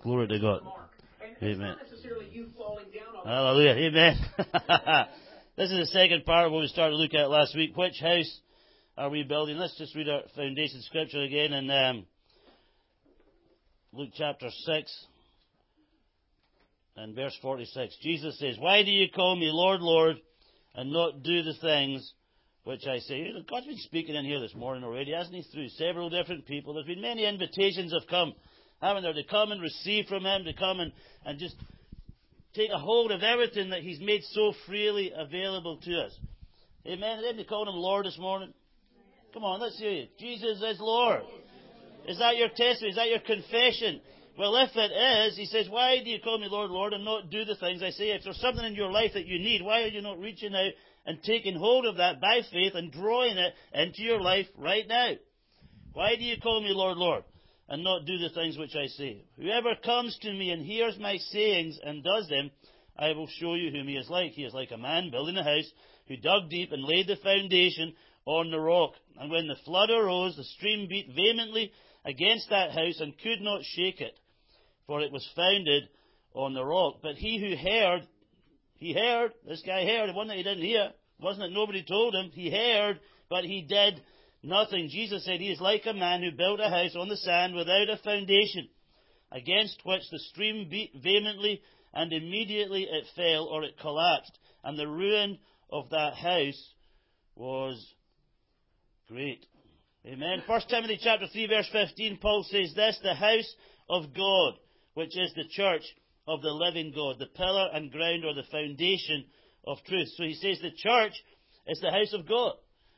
Glory to God. Amen. Hallelujah. Amen. This is the second part of what we started to look at last week. Which house are we building? Let's just read our foundation scripture again in Luke chapter 6 and verse 46. Jesus says, "Why do you call me Lord, Lord, and not do the things which I say?" God's been speaking in here this morning already, hasn't He? Through several different people. There's been many invitations have come, haven't there? To come and receive from Him, to come and just take a hold of everything that He's made so freely available to us. Amen. Didn't they call Him Lord this morning? Come on, let's hear you. Jesus is Lord. Is that your testimony? Is that your confession? Well, if it is, He says, "Why do you call me Lord, Lord, and not do the things I say?" If there's something in your life that you need, why are you not reaching out and taking hold of that by faith and drawing it into your life right now? Why do you call me Lord, Lord, and not do the things which I say? Whoever comes to me and hears my sayings and does them, I will show you whom he is like. He is like a man building a house who dug deep and laid the foundation on the rock. And when the flood arose, the stream beat vehemently against that house and could not shake it, for it was founded on the rock. But he who heard, this guy heard, it wasn't that he didn't hear, it wasn't that nobody told him, he heard, but he did nothing. Jesus said he is like a man who built a house on the sand without a foundation, against which the stream beat vehemently, and immediately it fell, or it collapsed, and the ruin of that house was great. Amen. 1 Timothy chapter 3 verse 15, Paul says this, "The house of God, which is the church of the living God, the pillar and ground or the foundation of truth." So he says the church is the house of God.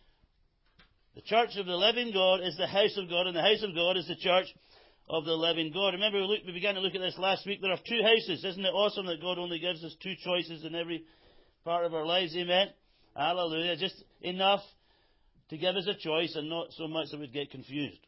The church of the living God is the house of God, and the house of God is the church of the living God. Remember, we began to look at this last week. There are two houses. Isn't it awesome that God only gives us two choices in every part of our lives? Amen. Hallelujah. Just enough to give us a choice and not so much that we'd get confused.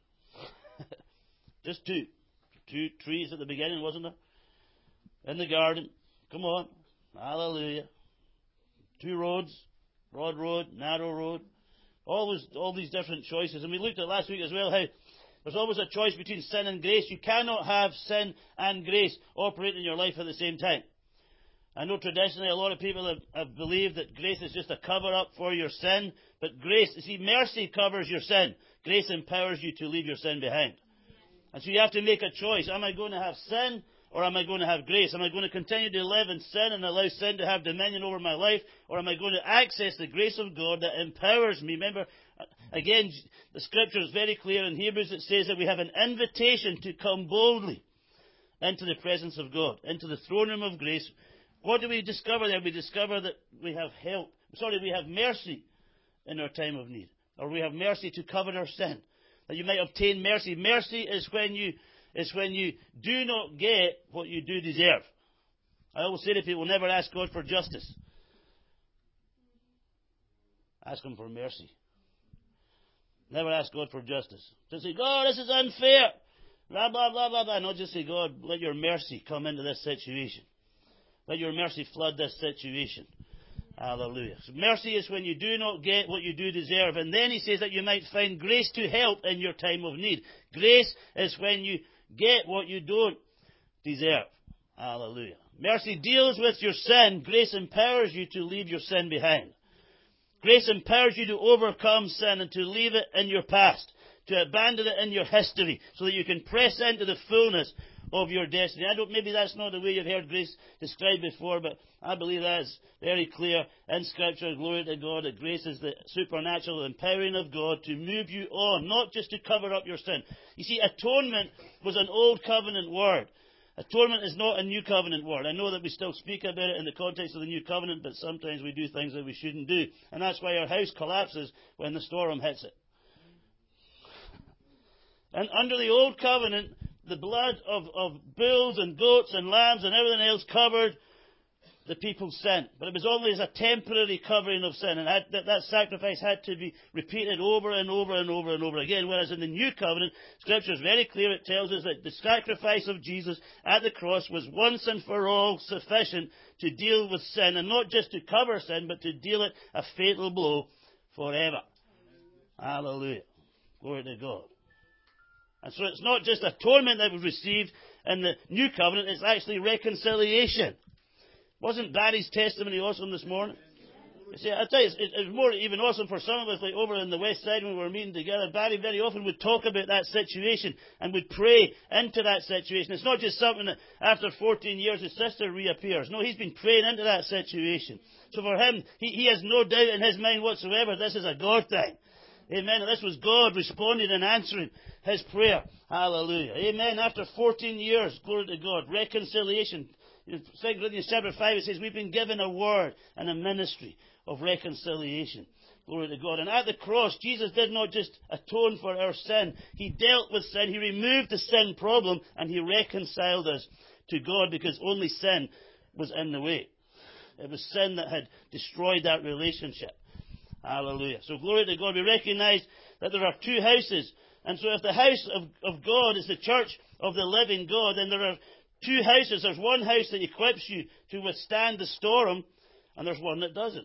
Just two. Two trees at the beginning, wasn't there? In the garden. Come on. Hallelujah. Two roads. Broad road, narrow road. All these different choices. And we looked at last week as well how there's always a choice between sin and grace. You cannot have sin and grace operating in your life at the same time. I know traditionally a lot of people have believed that grace is just a cover-up for your sin. But grace, you see, mercy covers your sin. Grace empowers you to leave your sin behind. And so you have to make a choice. Am I going to have sin, or am I going to have grace? Am I going to continue to live in sin and allow sin to have dominion over my life? Or am I going to access the grace of God that empowers me? Remember, again, the scripture is very clear in Hebrews. It says that we have an invitation to come boldly into the presence of God, into the throne room of grace. What do we discover there? We discover that we have help. We have mercy in our time of need. Or we have mercy to cover our sin. That you might obtain mercy. Mercy is when you do not get what you do deserve. I always say to people, never ask God for justice. Ask Him for mercy. Never ask God for justice. Just say, "God, this is unfair." Blah, blah, blah, blah, blah. Not just say, "God, let your mercy come into this situation. Let your mercy flood this situation." Hallelujah. So mercy is when you do not get what you do deserve. And then he says that you might find grace to help in your time of need. Grace is when you get what you don't deserve. Hallelujah. Mercy deals with your sin. Grace empowers you to leave your sin behind. Grace empowers you to overcome sin and to leave it in your past, to abandon it in your history, so that you can press into the fullness of your destiny. Maybe that's not the way you've heard grace described before, but I believe that is very clear in Scripture. Glory to God, that grace is the supernatural empowering of God to move you on, not just to cover up your sin. You see, atonement was an old covenant word. Atonement is not a new covenant word. I know that we still speak about it in the context of the new covenant, but sometimes we do things that we shouldn't do. And that's why our house collapses when the storm hits it. And under the old covenant, the blood of bulls and goats and lambs and everything else covered the people's sin. But it was only as a temporary covering of sin. And that sacrifice had to be repeated over and over and over and over again. Whereas in the new covenant, Scripture is very clear. It tells us that the sacrifice of Jesus at the cross was once and for all sufficient to deal with sin. And not just to cover sin, but to deal it a fatal blow forever. Hallelujah. Glory to God. And so it's not just atonement that was received, in the New Covenant, it's actually reconciliation. Wasn't Barry's testimony awesome this morning? You see, I tell you, it was more even awesome for some of us, like over in the West Side when we were meeting together. Barry very often would talk about that situation and would pray into that situation. It's not just something that after 14 years his sister reappears. No, he's been praying into that situation. So for him, he has no doubt in his mind whatsoever this is a God thing. Amen. And this was God responding and answering his prayer. Hallelujah. Amen. After 14 years, glory to God, reconciliation. In 2 Corinthians chapter 5, it says we've been given a word and a ministry of reconciliation. Glory to God. And at the cross, Jesus did not just atone for our sin. He dealt with sin. He removed the sin problem and he reconciled us to God because only sin was in the way. It was sin that had destroyed that relationship. Hallelujah. So glory to God. We recognize that there are two houses. And so if the house of God is the church of the living God, then there are two houses. There's one house that equips you to withstand the storm, and there's one that doesn't.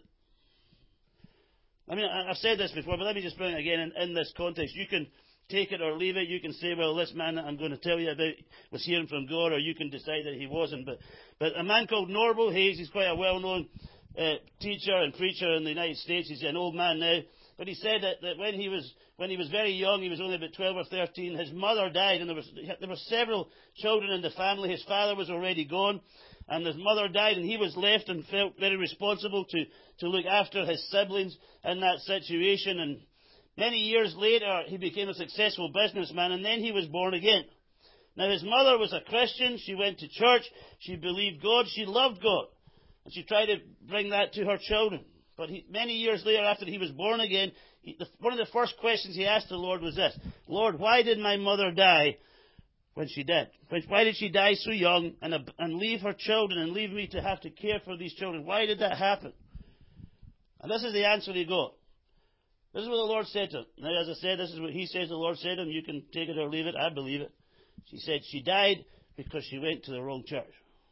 I mean, I've said this before, but let me just bring it again in this context. You can take it or leave it. You can say, well, this man that I'm going to tell you about was hearing from God, or you can decide that he wasn't. But a man called Norval Hayes, he's quite a well-known teacher and preacher in the United States. He's an old man now. But he said that when he was very young, he was only about 12 or 13, his mother died, and there were several children in the family. His father was already gone, and his mother died, and he was left and felt very responsible to look after his siblings in that situation. And many years later, he became a successful businessman, and then he was born again. Now, his mother was a Christian. She went to church. She believed God. She loved God. And she tried to bring that to her children. But many years later, after he was born again, one of the first questions he asked the Lord was this: Lord, why did my mother die when she did? Why did she die so young and leave her children and leave me to have to care for these children? Why did that happen? And this is the answer he got. This is what the Lord said to him. Now, as I said, this is what he says the Lord said to him. You can take it or leave it. I believe it. She said she died because she went to the wrong church.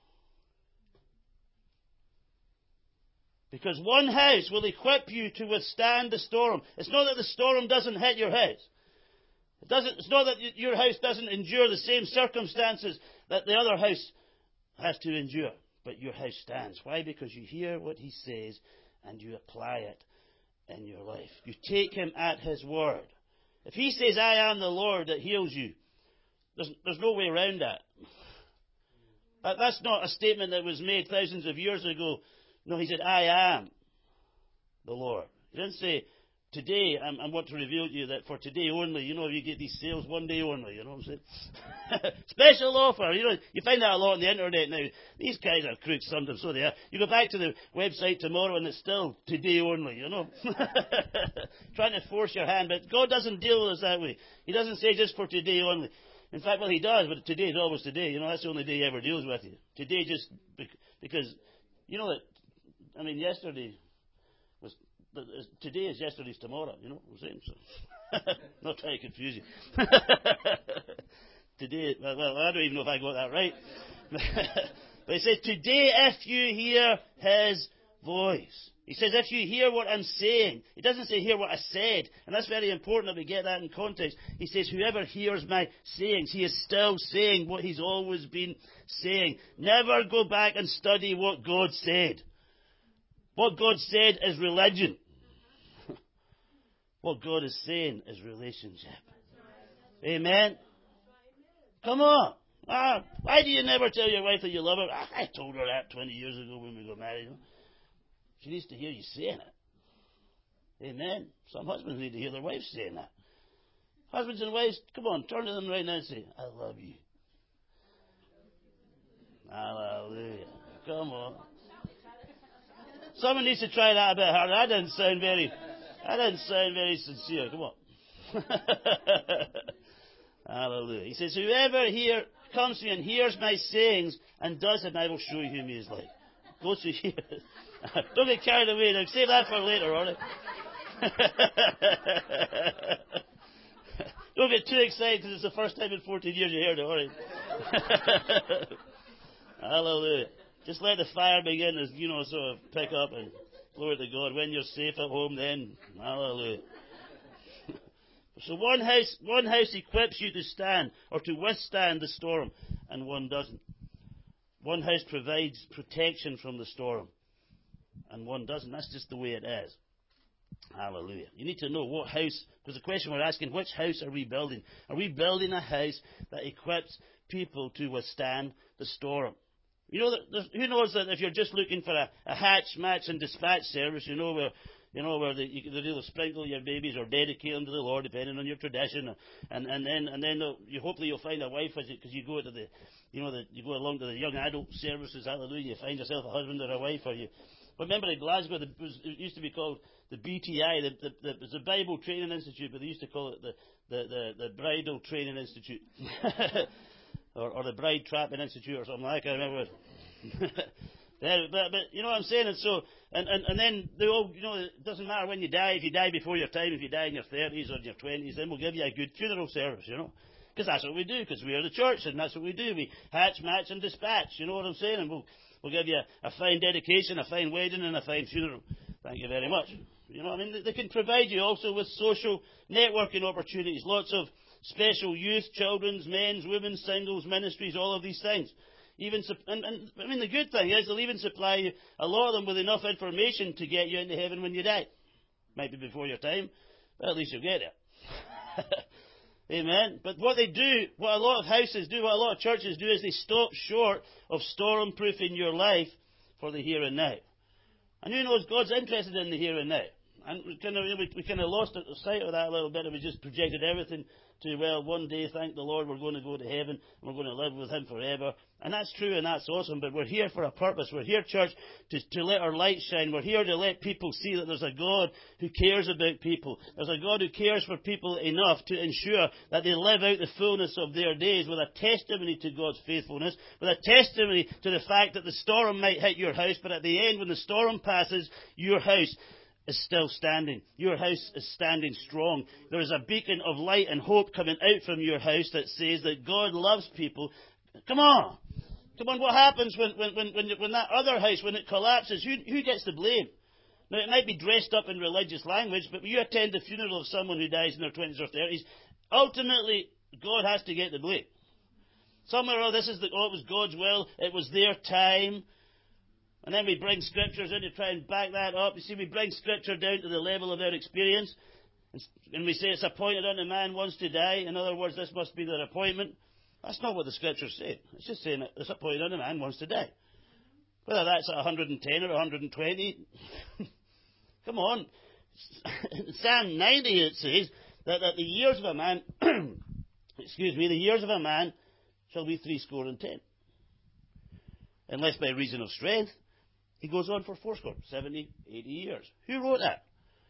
Because one house will equip you to withstand the storm. It's not that the storm doesn't hit your house. It's not that your house doesn't endure the same circumstances that the other house has to endure. But your house stands. Why? Because you hear what he says and you apply it in your life. You take him at his word. If he says, I am the Lord that heals you, there's no way around that. That's not a statement that was made thousands of years ago. No, he said, I am the Lord. He didn't say, today, I want to reveal to you that for today only, you get these sales one day only, you know what I'm saying? Special offer, you find that a lot on the internet now. These guys are crooks sometimes, so they are. You go back to the website tomorrow and it's still today only, Trying to force your hand, but God doesn't deal with us that way. He doesn't say just for today only. In fact, well, he does, but today is always today. That's the only day he ever deals with you. Today just because, yesterday was, today is yesterday's tomorrow, what I'm saying? So, not trying to confuse you. Today, well, I don't even know if I got that right. But he says, today if you hear his voice. He says, if you hear what I'm saying. He doesn't say hear what I said. And that's very important that we get that in context. He says, whoever hears my sayings, he is still saying what he's always been saying. Never go back and study what God said. What God said is religion. What God is saying is relationship. Amen? Come on. Why do you never tell your wife that you love her? I told her that 20 years ago when we got married. She needs to hear you saying it. Amen? Some husbands need to hear their wives saying that. Husbands and wives, come on, turn to them right now and say, I love you. Hallelujah. Come on. Someone needs to try that a bit harder. That didn't sound very sincere. Come on. Hallelujah. He says, whoever comes to me and hears my sayings and does it, I will show you whom he is like. Go to here. Don't get carried away. Now, save that for later, all right? Don't get too excited because it's the first time in 14 years you heard it, all right? Hallelujah. Just let the fire begin as, sort of pick up and glory to God. When you're safe at home, then, hallelujah. So one house equips you to stand or to withstand the storm, and one doesn't. One house provides protection from the storm, and one doesn't. That's just the way it is. Hallelujah. You need to know what house, because the question we're asking, which house are we building? Are we building a house that equips people to withstand the storm? You know, who knows that if you're just looking for a hatch, match, and dispatch service, where they'll sprinkle your babies or dedicate them to the Lord, depending on your tradition, and then hopefully you'll find a wife because you go to you go along to the young adult services. Hallelujah! You find yourself a husband or a wife, But remember in Glasgow, it used to be called the BTI, it was the Bible Training Institute, but they used to call it the Bridal Training Institute. or the Bride Trapping Institute or something like that. I remember. but you know what I'm saying? And so, and then they all, it doesn't matter when you die. If you die before your time, if you die in your 30s or in your 20s, then we'll give you a good funeral service, Because that's what we do, because we are the church, and that's what we do. We hatch, match, and dispatch, you know what I'm saying? And we'll give you a fine dedication, a fine wedding, and a fine funeral. Thank you very much. They can provide you also with social networking opportunities, lots of special youth, children's, men's, women's, singles, ministries, all of these things. The good thing is they'll even supply you, a lot of them, with enough information to get you into heaven when you die. Might be before your time, but at least you'll get there. Amen. But what a lot of houses do, what a lot of churches do, is they stop short of storm-proofing your life for the here and now. And who knows, God's interested in the here and now. And we kind of lost sight of that a little bit, and we just projected everything to, one day, thank the Lord, we're going to go to heaven, and we're going to live with Him forever. And that's true, and that's awesome, but we're here for a purpose. We're here, church, to let our light shine. We're here to let people see that there's a God who cares about people. There's a God who cares for people enough to ensure that they live out the fullness of their days with a testimony to God's faithfulness, with a testimony to the fact that the storm might hit your house, but at the end, when the storm passes, your house is still standing. Your house is standing strong. There is a beacon of light and hope coming out from your house that says that God loves people. Come on, what happens when that other house, when it collapses, who gets the blame? Now, it might be dressed up in religious language, but when you attend the funeral of someone who dies in their 20s or 30s, ultimately, God has to get the blame. Somewhere, it was God's will, it was their time. And then we bring scriptures in to try and back that up. You see, we bring scripture down to the level of their experience. And we say it's appointed unto man once to die. In other words, this must be their appointment. That's not what the scriptures say. It's just saying it's appointed unto man once to die. Whether that's at 110 or 120. Come on. In Psalm 90 it says that the years of a man, the years of a man shall be 70. Unless by reason of strength, he goes on for 70, 80 years. Who wrote that?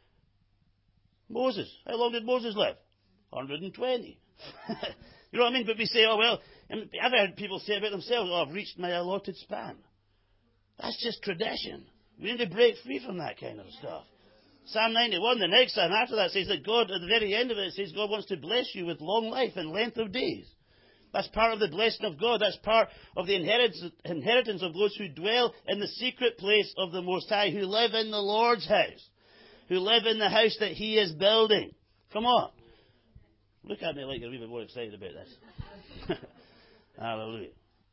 Moses. How long did Moses live? 120. You know what I mean? But we say, I've heard people say about themselves, I've reached my allotted span. That's just tradition. We need to break free from that kind of stuff. Psalm 91, the next Psalm after that, says that God, at the very end of it, says God wants to bless you with long life and length of days. That's part of the blessing of God. That's part of the inheritance of those who dwell in the secret place of the Most High, who live in the Lord's house, who live in the house that He is building. Come on. Look at me like you're even more excited about this. Hallelujah.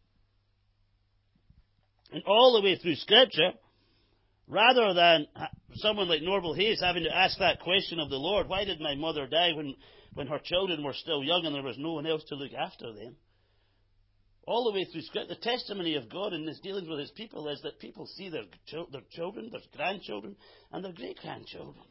And all the way through Scripture, rather than someone like Norval Hayes having to ask that question of the Lord, why did my mother die when her children were still young and there was no one else to look after them? All the way through Scripture, the testimony of God in His dealings with His people is that people see their children, their grandchildren, and their great-grandchildren.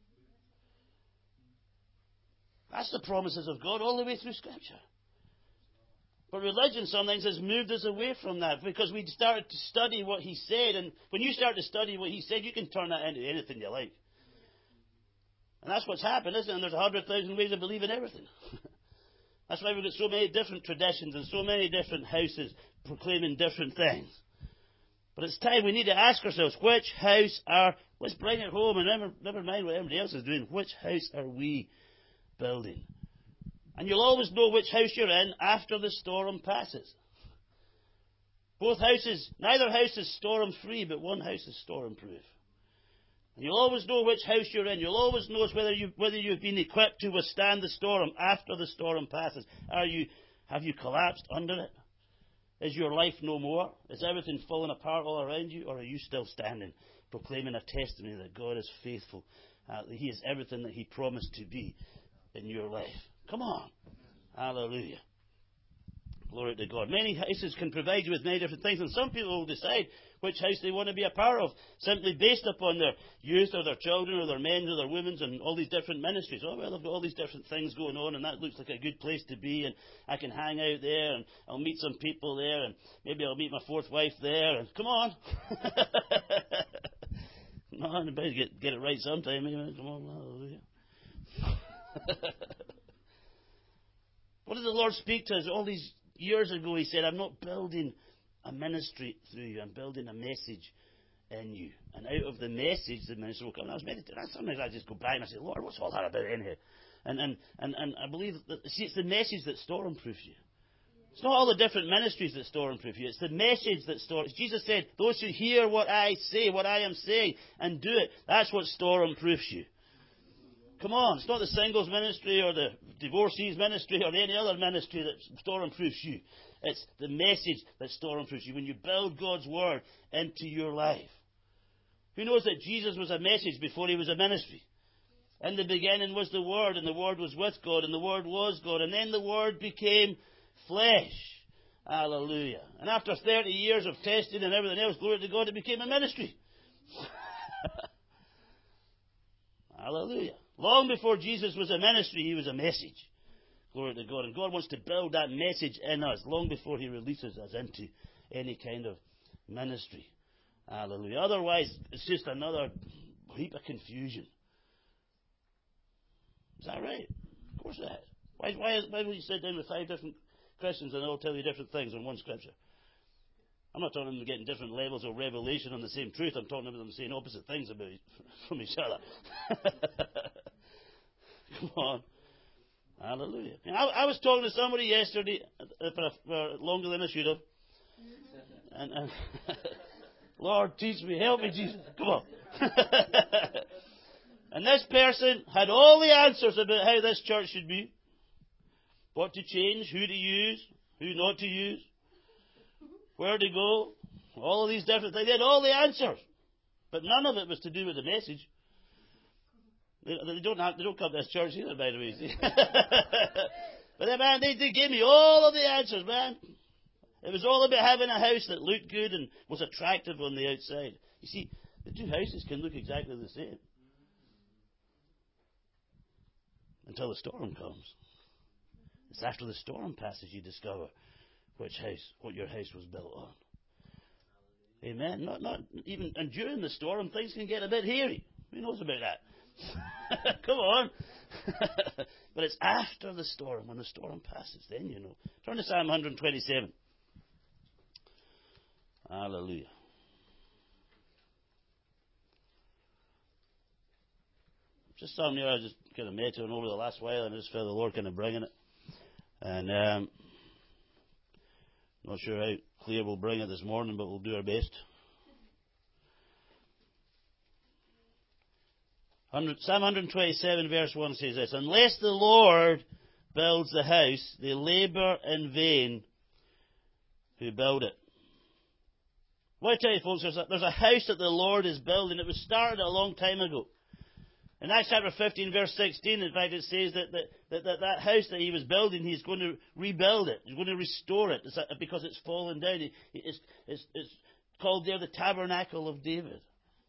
That's the promises of God all the way through Scripture. But religion sometimes has moved us away from that because we started to study what He said. And when you start to study what He said, you can turn that into anything you like. And that's what's happened, isn't it? And there's 100,000 ways of believing everything. That's why we've got so many different traditions and so many different houses proclaiming different things. But it's time we need to ask ourselves, which house let's bring it home and never mind what everybody else is doing, which house are we building? And you'll always know which house you're in after the storm passes. Neither house is storm-free, but one house is storm-proof. And you'll always know which house you're in. You'll always know whether you've been equipped to withstand the storm after the storm passes. Have you collapsed under it? Is your life no more? Is everything falling apart all around you? Or are you still standing, proclaiming a testimony that God is faithful? That He is everything that He promised to be in your life. Come on. Hallelujah. Glory to God. Many houses can provide you with many different things, and some people will decide which house they want to be a part of, simply based upon their youth or their children or their men or their women's and all these different ministries. Oh, well, I've got all these different things going on, and that looks like a good place to be, and I can hang out there, and I'll meet some people there, and maybe I'll meet my fourth wife there, and come on. Come on, better get it right sometime. Amen. Come on, hallelujah. What did the Lord speak to us all these years ago? He said, I'm not building a ministry through you. I'm building a message in you. And out of the message, the ministry will come. And I was meditating. Sometimes I just go back and I say, Lord, what's all that about in here? And I believe that, see, it's the message that stormproof you. It's not all the different ministries that stormproof you. It's the message that stormproof. Jesus said, those who hear what I say, what I am saying, and do it, that's what stormproofs you. Come on, it's not the singles ministry or the divorcees ministry or any other ministry that stormproofs you. It's the message that stormproofs you when you build God's Word into your life. Who knows that Jesus was a message before He was a ministry? In the beginning was the Word, and the Word was with God, and the Word was God, and then the Word became flesh. Hallelujah. And after 30 years of testing and everything else, glory to God, it became a ministry. Hallelujah. Long before Jesus was a ministry, He was a message. Glory to God. And God wants to build that message in us long before He releases us into any kind of ministry. Hallelujah. Otherwise, it's just another heap of confusion. Is that right? Of course it is. Why would you sit down with 5 different Christians and they all tell you different things on one scripture? I'm not talking about them getting different levels of revelation on the same truth. I'm talking about them saying opposite things about from each other. Come on. Hallelujah. I was talking to somebody yesterday for longer than I should have. And Lord, teach me. Help me, Jesus. Come on. And this person had all the answers about how this church should be. What to change, who to use, who not to use, where to go, all of these different things. They had all the answers. But none of it was to do with the message. They don't come to this church either, by the way. But man, they gave me all of the answers, man. It was all about having a house that looked good and was attractive on the outside. You see, the two houses can look exactly the same. Until the storm comes. It's after the storm passes you discover what your house was built on. Amen. Not even, and during the storm, things can get a bit hairy. Who knows about that? Come on. But it's after the storm, when the storm passes, then you know. Turn to Psalm 127. Hallelujah. Just something here I just kind of meditating over the last while, and I just felt the Lord kind of bringing it. And not sure how clear we'll bring it this morning, but we'll do our best. Psalm 127 verse 1 says this: unless the Lord builds the house, they labour in vain who build it. Well, I tell you folks, there's a house that the Lord is building. It was started a long time ago. In Acts chapter 15 verse 16, in fact, it says that house that He was building, He's going to rebuild it. He's going to restore it because it's fallen down. It's called there the Tabernacle of David.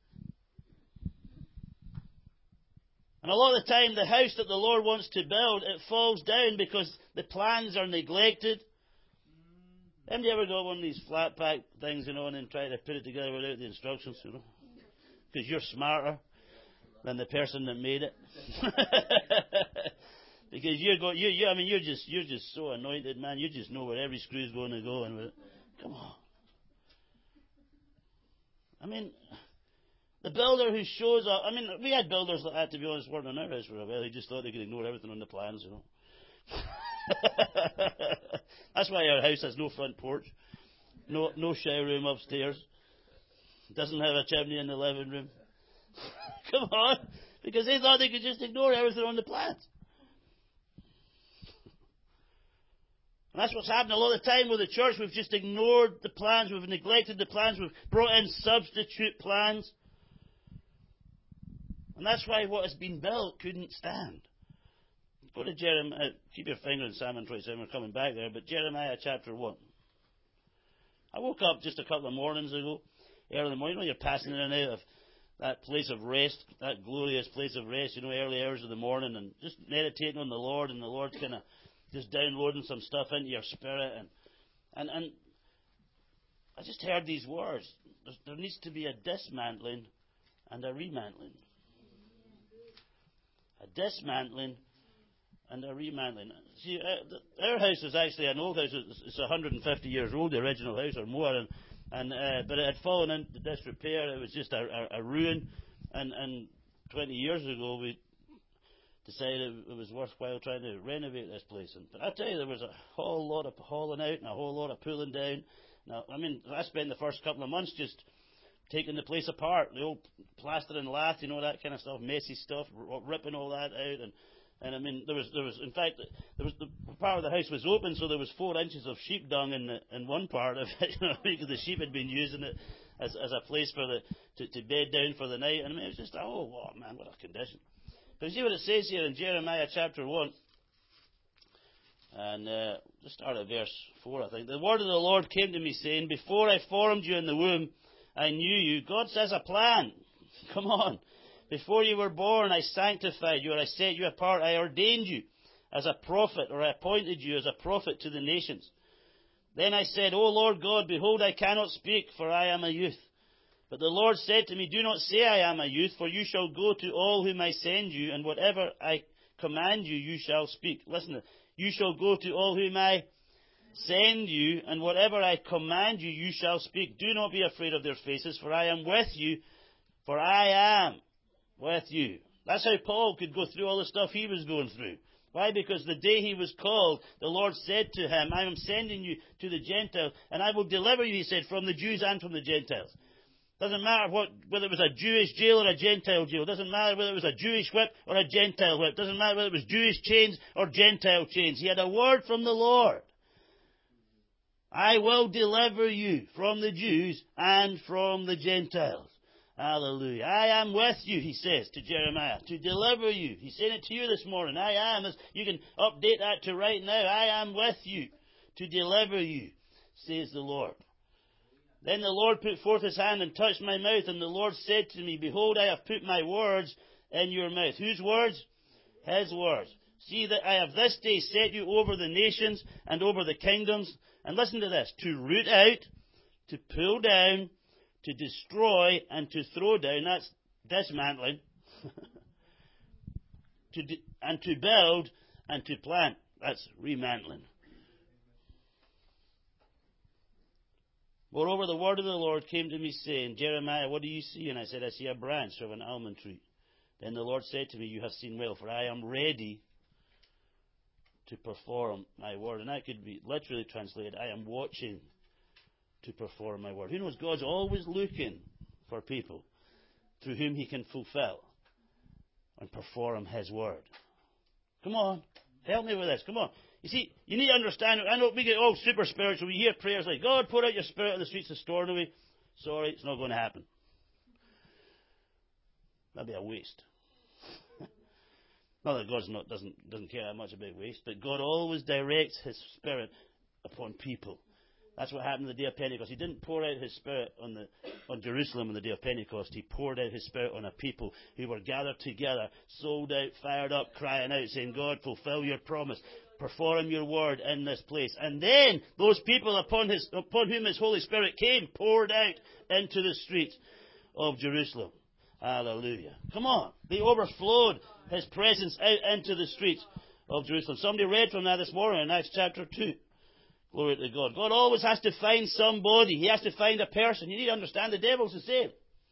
And a lot of the time, the house that the Lord wants to build, it falls down because the plans are neglected. Haven't you ever got one of these flat pack things, you know, and then try to put it together without the instructions, you know? Because you're smarter than the person that made it. Because you're just so anointed, man. You just know where every screw's going to go. And come on. I mean, the builder who shows up. I mean, we had builders like that, to be honest, working on our house for a while. They just thought they could ignore everything on the plans, you know. That's why our house has no front porch, no shower room upstairs. It doesn't have a chimney in the living room. Come on. Because they thought they could just ignore everything on the plans. And that's what's happened a lot of the time with the church. We've just ignored the plans. We've neglected the plans. We've brought in substitute plans. And that's why what has been built couldn't stand. Go to Jeremiah. Keep your finger in Psalm 27. We're coming back there. But Jeremiah chapter 1. I woke up just a couple of mornings ago, early in the morning. You know, you're passing in and out of that place of rest, that glorious place of rest, early hours of the morning, and just meditating on the Lord, and the Lord's kind of just downloading some stuff into your spirit. And I just heard these words. There needs to be a dismantling and a remantling. A dismantling and a remantling. See, our house is actually an old house. It's 150 years old, the original house, or more, but it had fallen into disrepair. It was just a ruin. And 20 years ago, we decided it was worthwhile trying to renovate this place. But I tell you, there was a whole lot of hauling out and a whole lot of pulling down. Now, I spent the first couple of months just taking the place apart, the old plaster and lath, that kind of stuff, messy stuff, ripping all that out. And there was in fact, the part of the house was open, so there was 4 inches of sheep dung in one part of it, because the sheep had been using it as a place for to bed down for the night. And it was just, oh man, what a condition. But see what it says here in Jeremiah chapter 1, and just start at verse 4, I think. The word of the Lord came to me, saying, before I formed you in the womb, I knew you. God says a plan. Come on. Before you were born, I sanctified you, or I set you apart. I ordained you as a prophet, or I appointed you as a prophet to the nations. Then I said, O Lord God, behold, I cannot speak, for I am a youth. But the Lord said to me, do not say I am a youth, for you shall go to all whom I send you, and whatever I command you, you shall speak. Listen, you shall go to all whom I send you, and whatever I command you, you shall speak. Do not be afraid of their faces, for I am with you, for I am with you. That's how Paul could go through all the stuff he was going through. Why? Because the day he was called, the Lord said to him, I am sending you to the Gentiles, and I will deliver you, he said, from the Jews and from the Gentiles. Doesn't matter whether it was a Jewish jail or a Gentile jail. Doesn't matter whether it was a Jewish whip or a Gentile whip. Doesn't matter whether it was Jewish chains or Gentile chains. He had a word from the Lord. I will deliver you from the Jews and from the Gentiles. Hallelujah. I am with you, he says to Jeremiah, to deliver you. He's saying it to you this morning. I am. You can update that to right now. I am with you to deliver you, says the Lord. Then the Lord put forth his hand and touched my mouth, and the Lord said to me, behold, I have put my words in your mouth. Whose words? His words. See that I have this day set you over the nations and over the kingdoms. And listen to this, to root out, to pull down, to destroy, and to throw down. That's dismantling. And to build and to plant. That's remantling. Moreover, the word of the Lord came to me, saying, Jeremiah, what do you see? And I said, I see a branch of an almond tree. Then the Lord said to me, you have seen well, for I am ready to perform my word. And that could be literally translated, I am watching to perform my word. Who knows? God's always looking for people through whom he can fulfill and perform his word. Come on. Help me with this. Come on. You see, you need to understand. I know we get all super spiritual. We hear prayers like, God, pour out your spirit on the streets of Stornoway. Sorry, it's not going to happen. That'd be a waste. Not that God doesn't care that much about waste, but God always directs his spirit upon people. That's what happened on the day of Pentecost. He didn't pour out his spirit on Jerusalem on the day of Pentecost. He poured out his spirit on a people who were gathered together, sold out, fired up, crying out, saying, God, fulfill your promise. Perform your word in this place. And then those people upon whom his Holy Spirit came poured out into the streets of Jerusalem. Hallelujah. Come on. They overflowed his presence out into the streets of Jerusalem. Somebody read from that this morning in Acts chapter 2. Glory to God. God always has to find somebody. He has to find a person. You need to understand the devil's the same.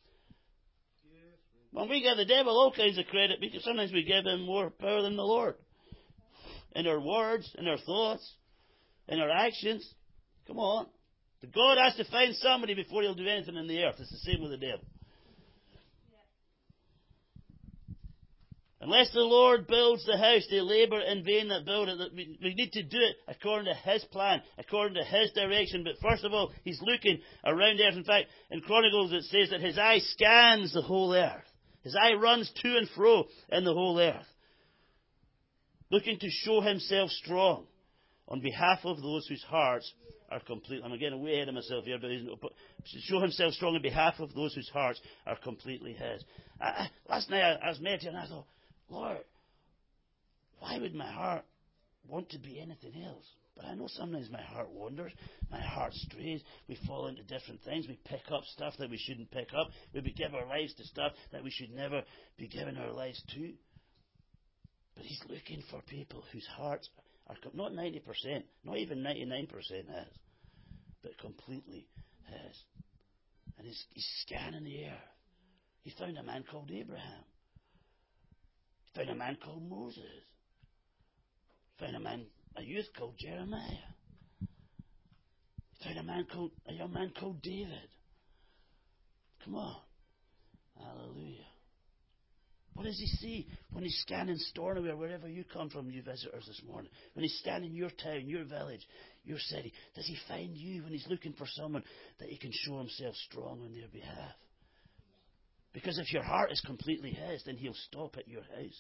When we give the devil all kinds of credit, because sometimes we give him more power than the Lord. In our words, in our thoughts, in our actions. Come on. But God has to find somebody before he'll do anything in the earth. It's the same with the devil. Unless the Lord builds the house, they labor in vain that build it. We need to do it according to His plan, according to His direction. But first of all, He's looking around the earth. In fact, in Chronicles it says that His eye scans the whole earth. His eye runs to and fro in the whole earth, looking to show Himself strong on behalf of those whose hearts are complete. I'm getting way ahead of myself here, but show Himself strong on behalf of those whose hearts are completely His. Last night I was meditating and I thought, Lord, why would my heart want to be anything else? But I know sometimes my heart wanders, my heart strays, we fall into different things, we pick up stuff that we shouldn't pick up, we give our lives to stuff that we should never be giving our lives to. But He's looking for people whose hearts are not 90%, not even 99% His, but completely His. And He's scanning the earth. He found a man called Abraham. He found a man called Moses. He found a youth called Jeremiah. He found a young man called David. Come on. Hallelujah. What does He see when He's scanning Stornoway, wherever you come from, you visitors this morning? When He's scanning your town, your village, your city, does He find you when He's looking for someone that He can show Himself strong on their behalf? Because if your heart is completely His, then He'll stop at your house.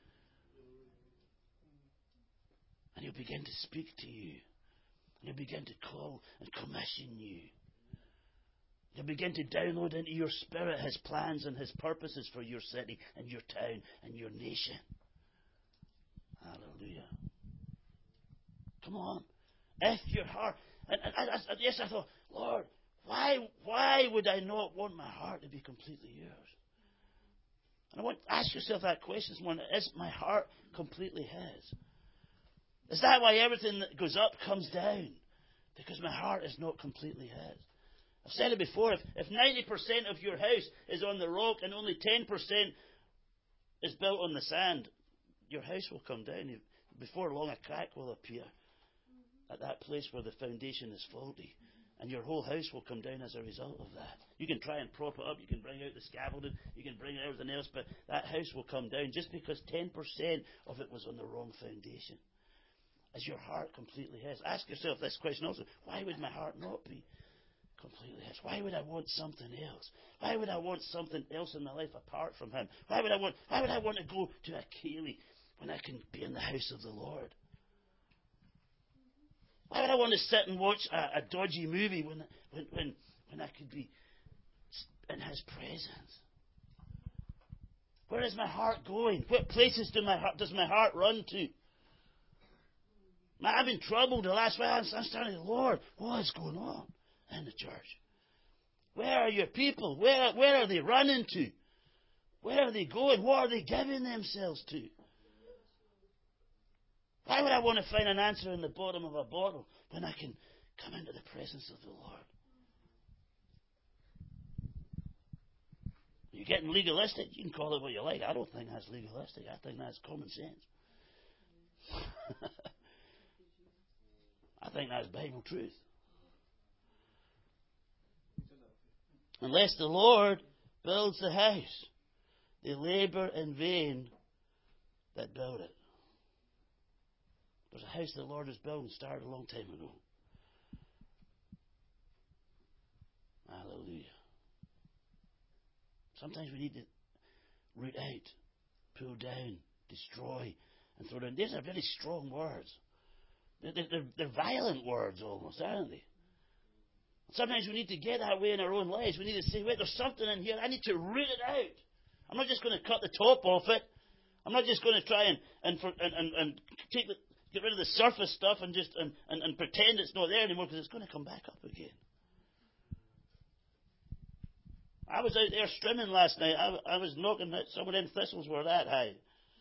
And He'll begin to speak to you. And He'll begin to call and commission you. He'll begin to download into your spirit His plans and His purposes for your city and your town and your nation. Hallelujah. Come on. If your heart... Yes, I thought, Lord, why would I not want my heart to be completely yours? And I want to ask yourself that question this morning. Is my heart completely His? Is that why everything that goes up comes down? Because my heart is not completely His. I've said it before. If 90% of your house is on the rock and only 10% is built on the sand, your house will come down. Before long, a crack will appear at that place where the foundation is faulty. And your whole house will come down as a result of that. You can try and prop it up. You can bring out the scaffolding. You can bring out everything else. But that house will come down just because 10% of it was on the wrong foundation. Is your heart completely His? Ask yourself this question also. Why would my heart not be completely His? Why would I want something else? Why would I want something else in my life apart from Him? Why would I want to go to a Keeley when I can be in the house of the Lord? Why would I want to sit and watch a dodgy movie when I could be in His presence? Where is my heart going? What places does my heart run to? I've been troubled the last while. I'm starting to, Lord, what is going on in the church? Where are your people? Where are they running to? Where are they going? What are they giving themselves to? Why would I want to find an answer in the bottom of a bottle when I can come into the presence of the Lord? You're getting legalistic? You can call it what you like. I don't think that's legalistic. I think that's common sense. I think that's Bible truth. Unless the Lord builds the house, they labor in vain that build it. There's a house the Lord is building started a long time ago. Hallelujah. Sometimes we need to root out, pull down, destroy, and throw down. These are very strong words. They're violent words almost, aren't they? Sometimes we need to get that way in our own lives. We need to say, wait, there's something in here. I need to root it out. I'm not just going to cut the top off it. I'm not just going to try and get rid of the surface stuff and pretend it's not there anymore, because it's going to come back up again. I was out there strimming last night. I was knocking that some of them thistles were that high.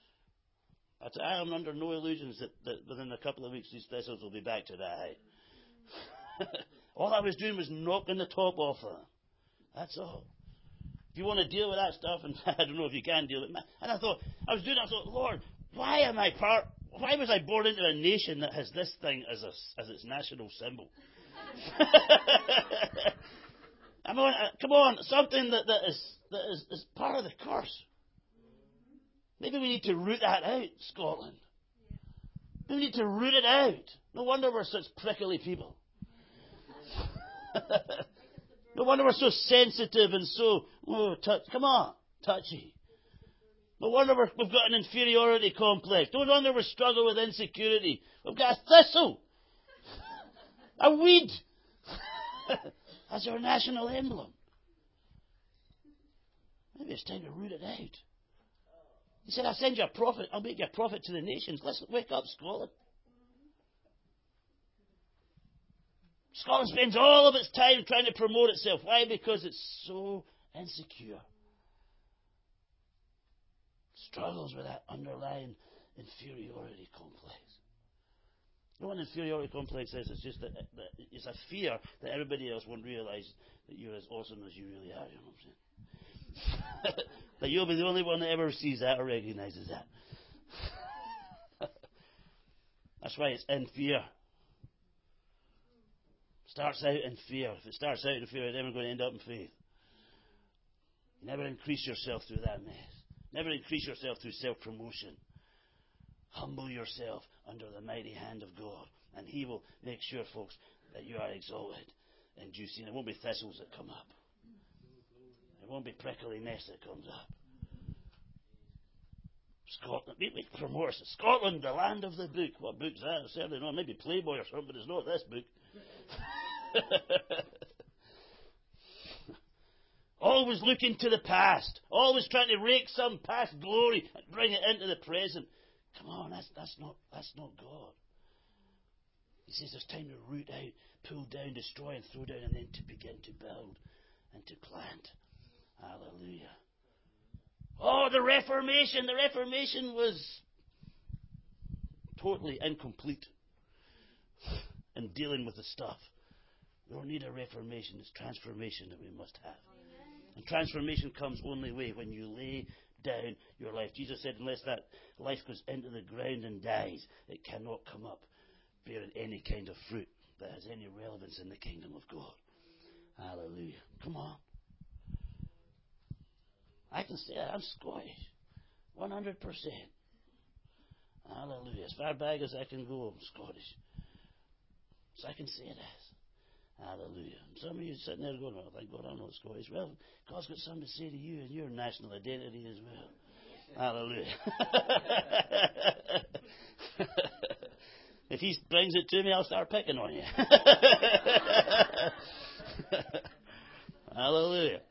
I am under no illusions that within a couple of weeks these thistles will be back to that high. All I was doing was knocking the top off them. That's all. If you want to deal with that stuff, and I don't know if you can deal with it. And I thought, Lord, why was I born into a nation that has this thing as its national symbol? Come on, something that is part of the curse. Maybe we need to root that out, Scotland. We need to root it out. No wonder we're such prickly people. No wonder we're so sensitive and so, touchy. No wonder we've got an inferiority complex. No wonder we struggle with insecurity. We've got a thistle, a weed, as our national emblem. Maybe it's time to root it out. He said, I'll send you a prophet. I'll make you a prophet to the nations. Listen, wake up, Scotland. Scotland spends all of its time trying to promote itself. Why? Because it's so insecure. Struggles with that underlying inferiority complex. You know what an inferiority complex is? It's just that it's a fear that everybody else won't realise that you're as awesome as you really are. You know what I'm saying? That you'll be the only one that ever sees that or recognises that. That's why it's in fear. Starts out in fear. If it starts out in fear, it's never going to end up in faith. You never increase yourself through that mess. Never increase yourself through self-promotion. Humble yourself under the mighty hand of God, and He will make sure, folks, that you are exalted in due season. It won't be thistles that come up. It won't be prickly mess that comes up. Scotland, we promote ourselves. Scotland, the land of the book. What book's that? Certainly not. Maybe Playboy or something, but it's not this book. Always looking to the past. Always trying to rake some past glory and bring it into the present. Come on, that's not God. He says there's time to root out, pull down, destroy and throw down, and then to begin to build and to plant. Hallelujah. Oh, the Reformation. The Reformation was totally incomplete in dealing with the stuff. We don't need a reformation. It's transformation that we must have. And transformation comes only way when you lay down your life. Jesus said, unless that life goes into the ground and dies, it cannot come up bearing any kind of fruit that has any relevance in the kingdom of God. Hallelujah. Come on. I can say that. I'm Scottish. 100%. Hallelujah. As far back as I can go, I'm Scottish. So I can say this. Hallelujah. Some of you sitting there going, oh, thank God I'm not Scottish. Well, God's got something to say to you and your national identity as well. Hallelujah. If He brings it to me, I'll start picking on you. Hallelujah.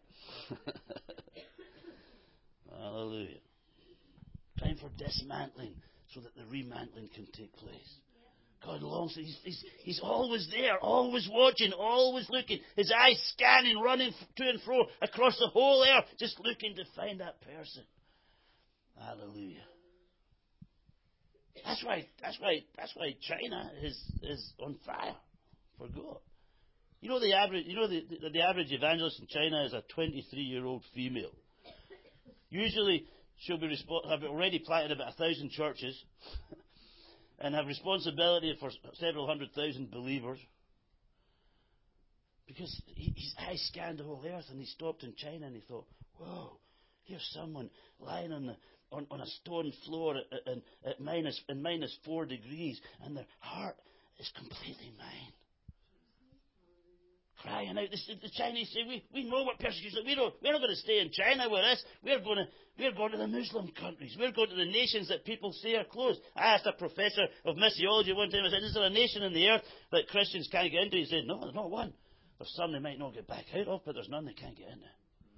Hallelujah. Time for dismantling so that the remantling can take place. God longs. He's always there, always watching, always looking. His eyes scanning, running to and fro across the whole earth, just looking to find that person. Hallelujah. That's why China is on fire for God. You know the average evangelist in China is a 23-year-old female. Usually she'll have already planted about 1,000 churches and have responsibility for several 100,000 believers. Because his eyes scanned the whole earth, and he stopped in China and he thought, whoa, here's someone lying on a stone floor at minus 4 degrees, and their heart is completely mine. Crying out. The Chinese say, we know what persecution is. We're not going to stay in China with us. We're going to the Muslim countries. We're going to the nations that people say are closed. I asked a professor of missiology one time, I said, is there a nation in the earth that Christians can't get into? He said, no, there's not one. There's some they might not get back out of, but there's none they can't get into.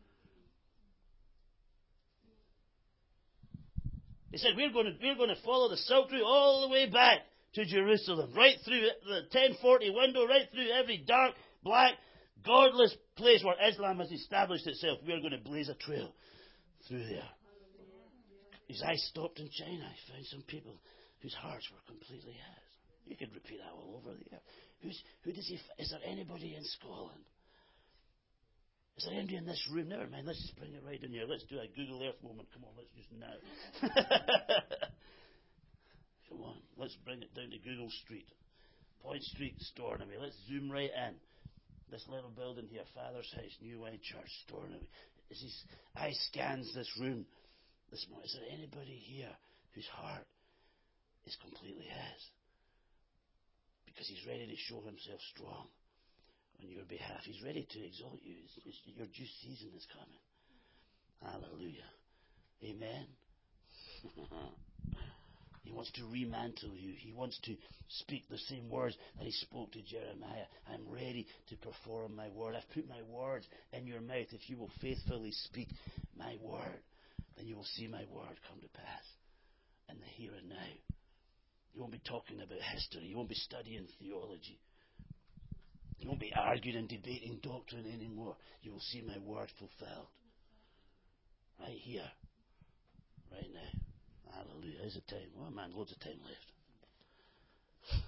He said, we're going to follow the Silk Route all the way back to Jerusalem, right through the 1040 window, right through every dark, black, godless place where Islam has established itself. We are going to blaze a trail through there. His eyes stopped in China. He found some people whose hearts were completely his. You could repeat that all over the earth. Is there anybody in Scotland? Is there anybody in this room? Never mind, let's just bring it right in here. Let's do a Google Earth moment. Come on, let's just now. Come on, let's bring it down to Google Street. Point Street, Stornoway. Let's zoom right in. This little building here, Father's House, New Wine Church, Stornoway. As his eye scans this room, this morning, is there anybody here whose heart is completely His? Because He's ready to show Himself strong on your behalf. He's ready to exalt you. Your due season is coming. Hallelujah. Amen. He wants to remantle you. He wants to speak the same words that He spoke to Jeremiah. I'm ready to perform my word. I've put my words in your mouth. If you will faithfully speak my word, then you will see my word come to pass in the here and now. You won't be talking about history. You won't be studying theology. You won't be arguing and debating doctrine anymore. You will see my word fulfilled. Right here. Right now. Hallelujah. How's the time? Oh man, loads of time left.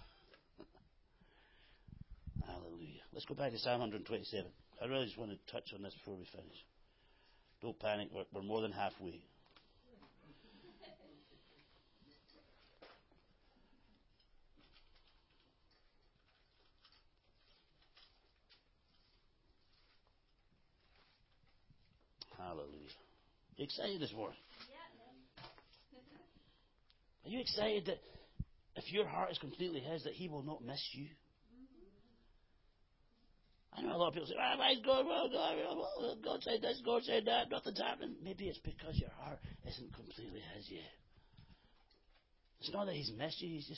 Hallelujah. Let's go back to Psalm 127. I really just want to touch on this before we finish. Don't panic. We're more than halfway. Hallelujah. You excited this morning? Are you excited that if your heart is completely His, that He will not miss you? I know a lot of people say, why is God, God said this, God said that, nothing's happening. Maybe it's because your heart isn't completely His yet. It's not that He's missed you, He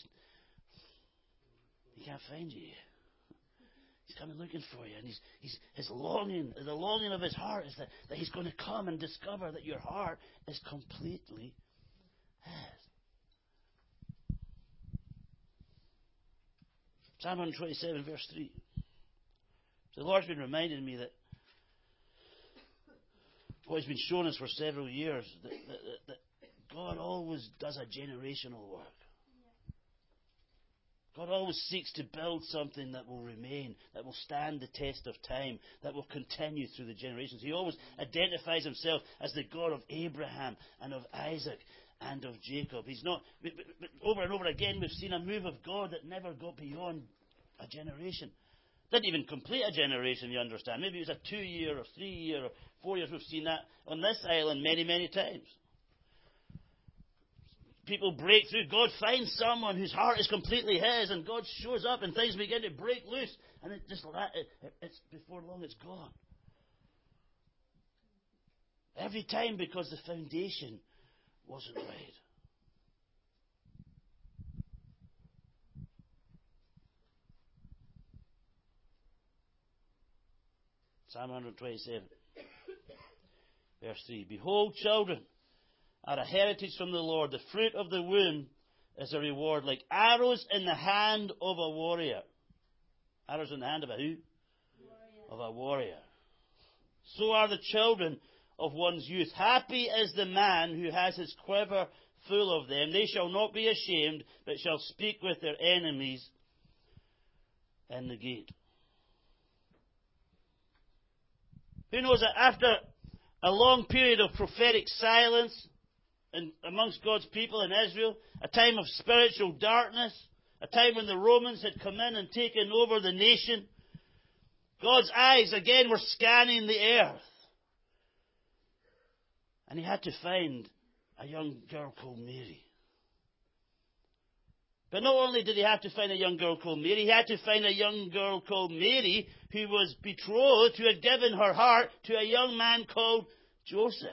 can't find you yet. He's coming looking for you, and his longing, the longing of His heart is that He's going to come and discover that your heart is completely His. Psalm 127, verse 3. So the Lord's been reminding me that what He's been showing us for several years, that God always does a generational work. God always seeks to build something that will remain, that will stand the test of time, that will continue through the generations. He always identifies Himself as the God of Abraham and of Isaac and of Jacob. He's not, but over and over again we've seen a move of God that never got beyond a generation. Didn't even complete a generation, you understand. Maybe it was a 2-year or 3-year or 4 years. We've seen that on this island many, many times. People break through. God finds someone whose heart is completely His, and God shows up, and things begin to break loose, and it's before long it's gone. Every time because the foundation wasn't right. Psalm 127, verse 3. Behold, children are a heritage from the Lord. The fruit of the womb is a reward, like arrows in the hand of a warrior. Arrows in the hand of a who? Warrior. Of a warrior. So are the children of one's youth. Happy is the man who has his quiver full of them. They shall not be ashamed, but shall speak with their enemies in the gate. Who knows that after a long period of prophetic silence amongst God's people in Israel, a time of spiritual darkness, a time when the Romans had come in and taken over the nation, God's eyes again were scanning the earth. And He had to find a young girl called Mary. But not only did He have to find a young girl called Mary, He had to find a young girl called Mary who was betrothed, who had given her heart to a young man called Joseph.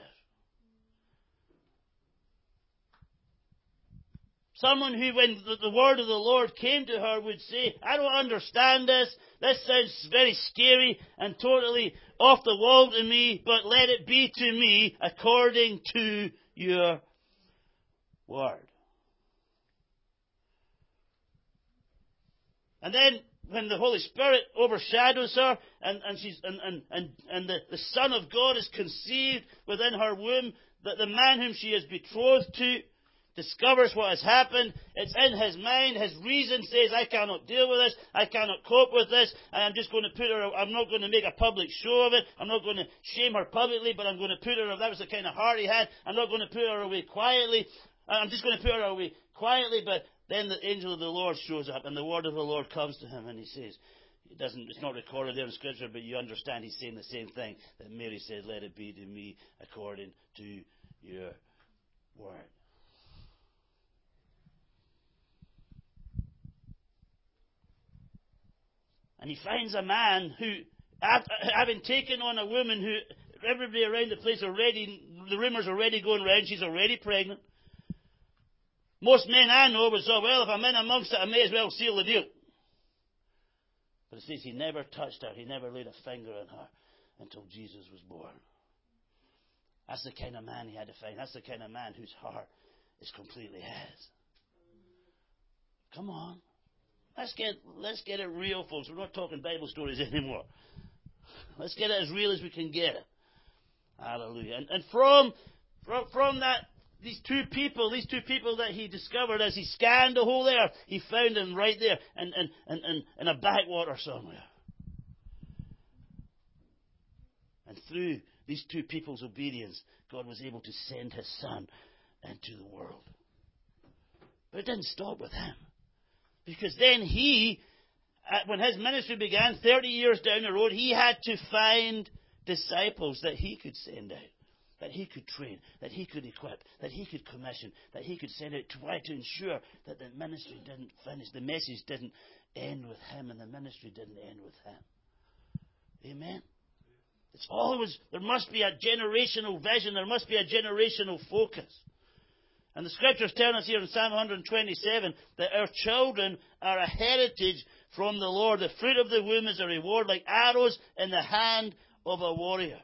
Someone who, when the word of the Lord came to her, would say, I don't understand this. This sounds very scary and totally off the wall to me, but let it be to me according to your word. And then, when the Holy Spirit overshadows her, and the Son of God is conceived within her womb, that the man whom she is betrothed to discovers what has happened. It's in his mind. His reason says, I cannot deal with this. I cannot cope with this. I'm just going to put her, I'm not going to make a public show of it. I'm not going to shame her publicly, but I'm going to put her, that was the kind of heart he had. I'm not going to put her away quietly. I'm just going to put her away quietly, but then the angel of the Lord shows up, and the word of the Lord comes to him, and he says, it's not recorded there in Scripture, but you understand he's saying the same thing that Mary said, let it be to me according to your word. And he finds a man who, having taken on a woman who everybody around the place already, the rumours already going round, she's already pregnant. Most men I know would say, well, if I'm in amongst it, I may as well seal the deal. But it says he never touched her. He never laid a finger on her until Jesus was born. That's the kind of man he had to find. That's the kind of man whose heart is completely his. Come on. Let's get it real, folks. We're not talking Bible stories anymore. Let's get it as real as we can get it. Hallelujah. And from that, these two people that he discovered as he scanned the whole earth, he found them right there in a backwater somewhere. And through these two people's obedience, God was able to send his Son into the world. But it didn't stop with him. Because then he, when his ministry began, 30 years down the road, he had to find disciples that he could send out, that he could train, that he could equip, that he could commission, that he could send out to ensure that the ministry didn't finish, the message didn't end with him, and the ministry didn't end with him. Amen? It's always, there must be a generational vision, there must be a generational focus. And the scriptures tell us here in Psalm 127 that our children are a heritage from the Lord. The fruit of the womb is a reward like arrows in the hand of a warrior.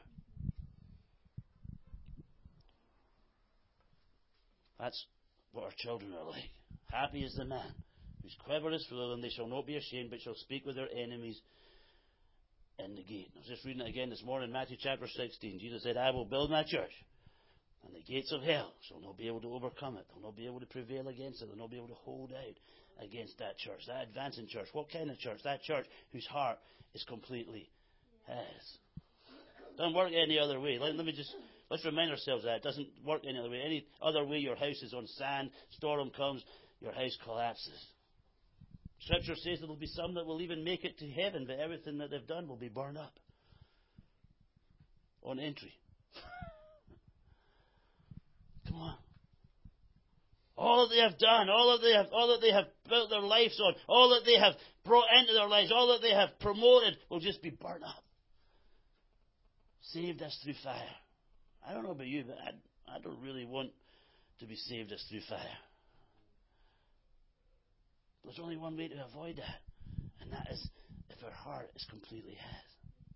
That's what our children are like. Happy is the man whose quiver is full, and they shall not be ashamed, but shall speak with their enemies in the gate. I was just reading it again this morning, Matthew chapter 16. Jesus said, I will build my church, and the gates of hell shall not be able to overcome it. They'll not be able to prevail against it. They'll not be able to hold out against that church, that advancing church. What kind of church? That church whose heart is completely his. Doesn't work any other way. Let's remind ourselves that it doesn't work any other way. Any other way, your house is on sand. Storm comes, your house collapses. Scripture says there will be some that will even make it to heaven, but everything that they've done will be burned up on entry. Come on. All that they have done, all that they have built their lives on, all that they have brought into their lives, all that they have promoted will just be burnt up. Saved us through fire. I don't know about you, but I don't really want to be saved as through fire. There's only one way to avoid that, and that is if our heart is completely his.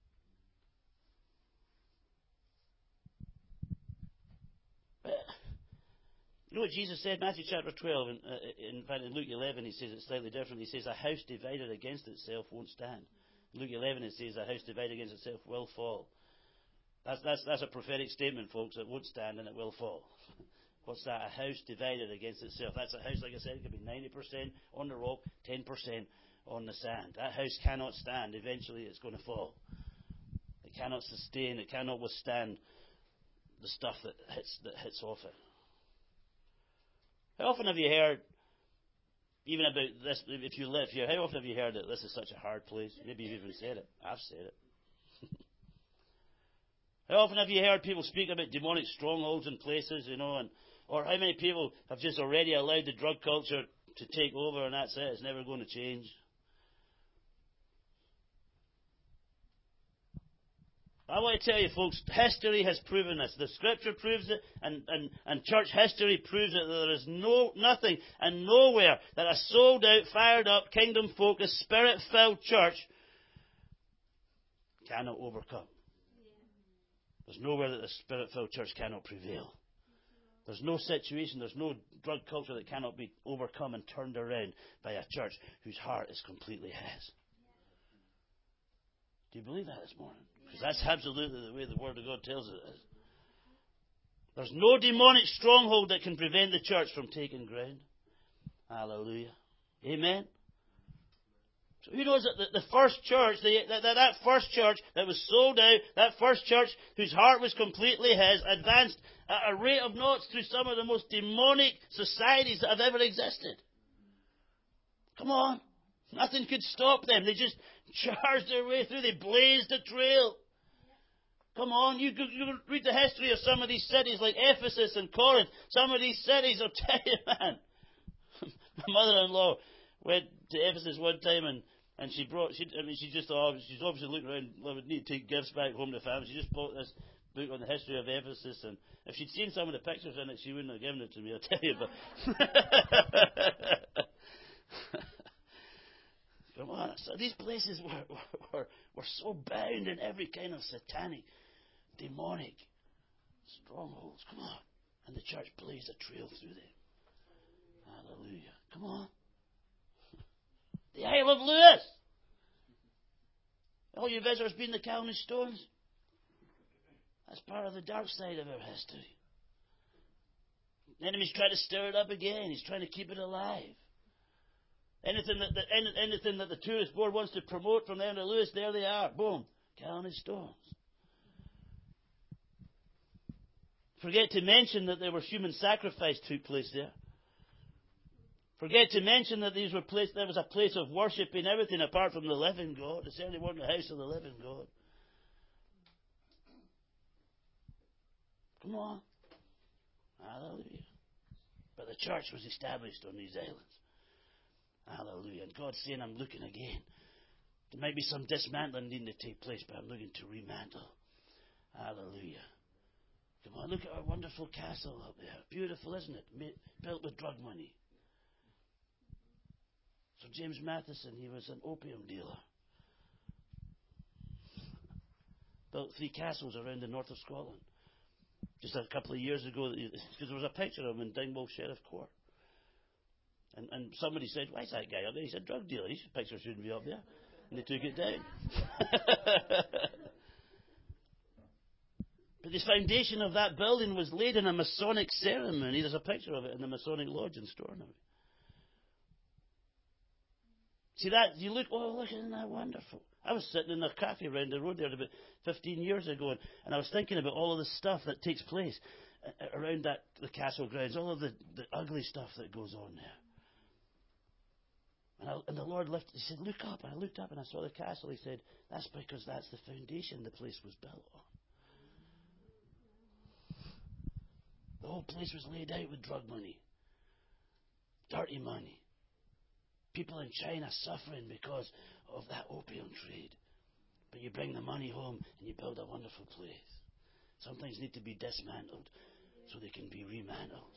You know what Jesus said, Matthew chapter 12, in fact in Luke 11 he says it slightly different. He says, a house divided against itself won't stand. In Luke 11 it says, a house divided against itself will fall. That's a prophetic statement, folks. It won't stand and it will fall. What's that? A house divided against itself. That's a house, like I said, it could be 90% on the rock, 10% on the sand. That house cannot stand. Eventually it's going to fall. It cannot sustain, it cannot withstand the stuff that hits off it. How often have you heard, even about this, if you live here, how often have you heard that this is such a hard place? Maybe you've even said it. I've said it. How often have you heard people speak about demonic strongholds in places, or how many people have just already allowed the drug culture to take over and that's it, it's never going to change? I want to tell you, folks, history has proven this. The Scripture proves it, and church history proves it, that there is nothing and nowhere that a sold-out, fired-up, kingdom-focused, Spirit-filled church cannot overcome. There's nowhere that the Spirit-filled church cannot prevail. There's no situation, there's no drug culture that cannot be overcome and turned around by a church whose heart is completely his. Do you believe that this morning? Because that's absolutely the way the Word of God tells it is. There's no demonic stronghold that can prevent the church from taking ground. Hallelujah. Amen. So who knows that the first church, that first church that was sold out, that first church whose heart was completely his, advanced at a rate of knots through some of the most demonic societies that have ever existed. Come on. Nothing could stop them. They just charged their way through. They blazed a trail. Come on, you read the history of some of these cities like Ephesus and Corinth. Some of these cities, I'll tell you, man. My mother-in-law went to Ephesus one time and she's obviously looking around, would need to take gifts back home to family. She just bought this book on the history of Ephesus, and if she'd seen some of the pictures in it, she wouldn't have given it to me, I'll tell you. But come on, so these places were so bound in every kind of satanic, demonic strongholds. Come on. And the church blazed a trail through them. Hallelujah. Come on. The Isle of Lewis. All you visitors been to Calvin Stones? That's part of the dark side of our history. The enemy's trying to stir it up again. He's trying to keep it alive. Anything that the tourist board wants to promote from the Isle of Lewis, there they are. Boom. Calvin Stones. Forget to mention that there was human sacrifice took place there. Forget to mention that there was a place of worshiping everything apart from the living God. It certainly wasn't the house of the living God. Come on. Hallelujah. But the church was established on these islands. Hallelujah. And God's saying, I'm looking again. There might be some dismantling needing to take place, but I'm looking to remantle. Hallelujah. Come on, look at our wonderful castle up there. Beautiful, isn't it? Built with drug money. So James Matheson, he was an opium dealer. Built 3 castles around the north of Scotland. Just a couple of years ago, because there was a picture of him in Dingwall Sheriff Court. And somebody said, why is that guy up there? He said, drug dealer. His picture shouldn't be up there. And they took it down. But the foundation of that building was laid in a Masonic ceremony. There's a picture of it in the Masonic Lodge in Stornoway. See that? You look, oh, look, isn't that wonderful? I was sitting in a cafe around the road there about 15 years ago, and I was thinking about all of the stuff that takes place around the castle grounds, all of the ugly stuff that goes on there. And the Lord lifted, he said, look up. And I looked up and I saw the castle. He said, that's because that's the foundation the place was built on. The whole place was laid out with drug money, dirty money. People in China suffering because of that opium trade. But you bring the money home and you build a wonderful place. Some things need to be dismantled so they can be remantled.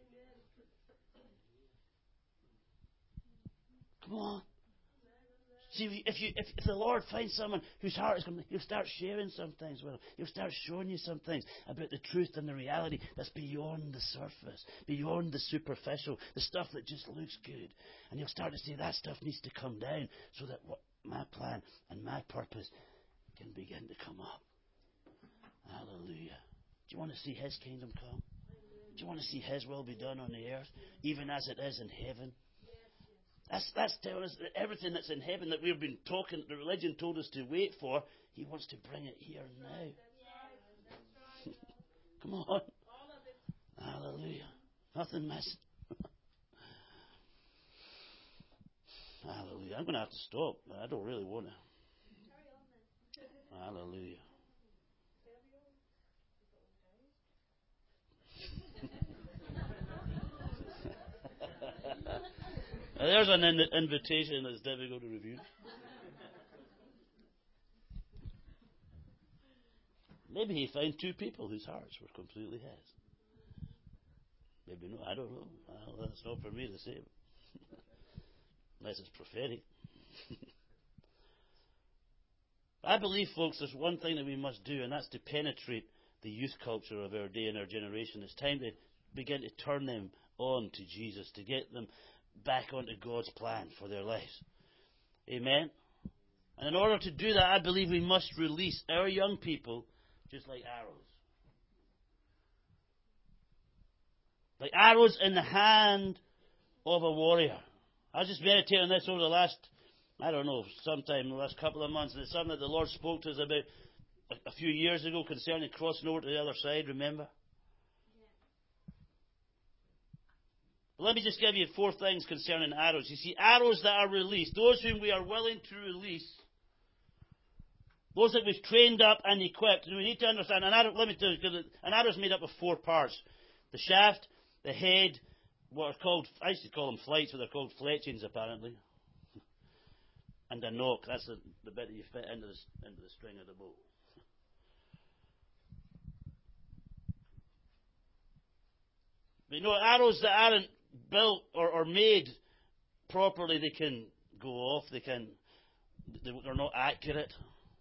Come on. See, if the Lord finds someone whose heart is coming, He'll start sharing some things with them. He'll start showing you some things about the truth and the reality that's beyond the surface, beyond the superficial, the stuff that just looks good. And you'll start to say that stuff needs to come down so that what my plan and my purpose can begin to come up. Hallelujah. Do you want to see His kingdom come? Do you want to see His will be done on the earth, even as it is in heaven? That's telling us that everything that's in heaven that we've been talking, the religion told us to wait for, He wants to bring it here now. Come on. Hallelujah. Nothing missing. Hallelujah. I'm going to have to stop. I don't really want to. Hallelujah. There's an invitation that's difficult to refuse. Maybe He found 2 people whose hearts were completely His. Maybe not. I don't know. Well, that's not for me to say. Unless it's prophetic. I believe, folks, there's one thing that we must do, and that's to penetrate the youth culture of our day and our generation. It's time to begin to turn them on to Jesus, to get them back onto God's plan for their lives. Amen? And in order to do that, I believe we must release our young people just like arrows. Like arrows in the hand of a warrior. I was just meditating on this over the last, sometime in the last couple of months. And it's something that the Lord spoke to us about a few years ago concerning crossing over to the other side, remember? Let me just give you 4 things concerning arrows. You see, arrows that are released, those whom we are willing to release, Those that we've trained up and equipped. And we need to understand, let me tell you, an arrow is made up of 4 parts. The shaft, the head, what are called, I used to call them flights, but they're called fletchings apparently. And a knock, that's the bit that you fit into the string of the bow. But arrows that aren't built or made properly, they can go off, they're not accurate.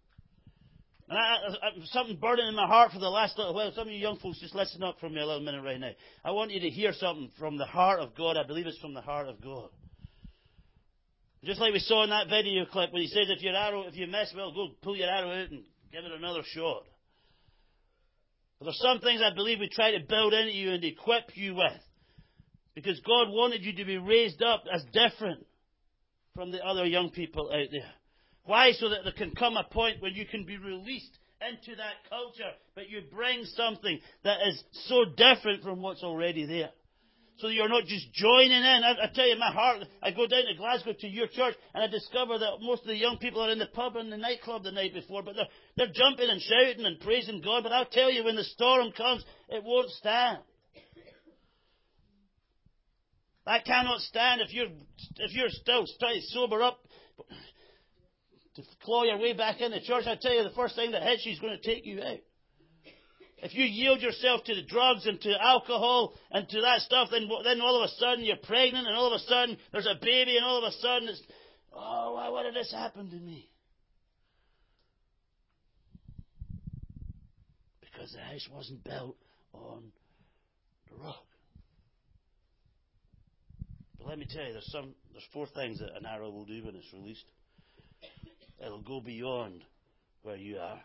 And something burning in my heart for the last little while. Some of you young folks, just listen up for me a little minute right now. I want you to hear something from the heart of God. I believe it's from the heart of God. Just like we saw in that video clip where he says, if you miss, well, go pull your arrow out and give it another shot. But there's some things I believe we try to build into you and equip you with. Because God wanted you to be raised up as different from the other young people out there. Why? So that there can come a point where you can be released into that culture, but you bring something that is so different from what's already there. So that you're not just joining in. I tell you, my heart, I go down to Glasgow to your church, and I discover that most of the young people are in the pub and the nightclub the night before, but they're jumping and shouting and praising God. But I'll tell you, when the storm comes, it won't stand. I cannot stand if you're still trying to sober up to claw your way back into church. I tell you, the first thing that hits you is going to take you out. If you yield yourself to the drugs and to alcohol and to that stuff, then all of a sudden you're pregnant, and all of a sudden there's a baby, and all of a sudden it's, why did this happen to me? Because the house wasn't built on the rock. But let me tell you, there's 4 things that an arrow will do when it's released. It'll go beyond where you are.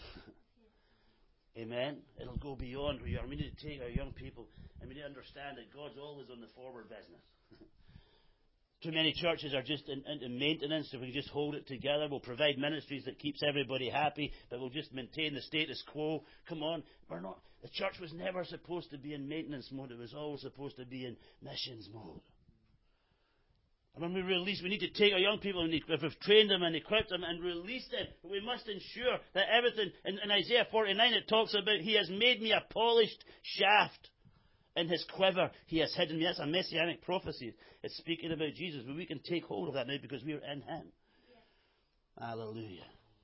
Amen? It'll go beyond where you are. We need to take our young people, and we need to understand that God's always on the forward business. Too many churches are just into maintenance. If we just hold it together, we'll provide ministries that keeps everybody happy, but we'll just maintain the status quo. Come on, we're not. The church was never supposed to be in maintenance mode. It was always supposed to be in missions mode. And when we release, we need to take our young people, and if we've trained them and equipped them and released them, but we must ensure that everything, in Isaiah 49 it talks about, He has made me a polished shaft in His quiver. He has hidden me. That's a messianic prophecy. It's speaking about Jesus, but we can take hold of that now because we're in Him. Yeah. Hallelujah.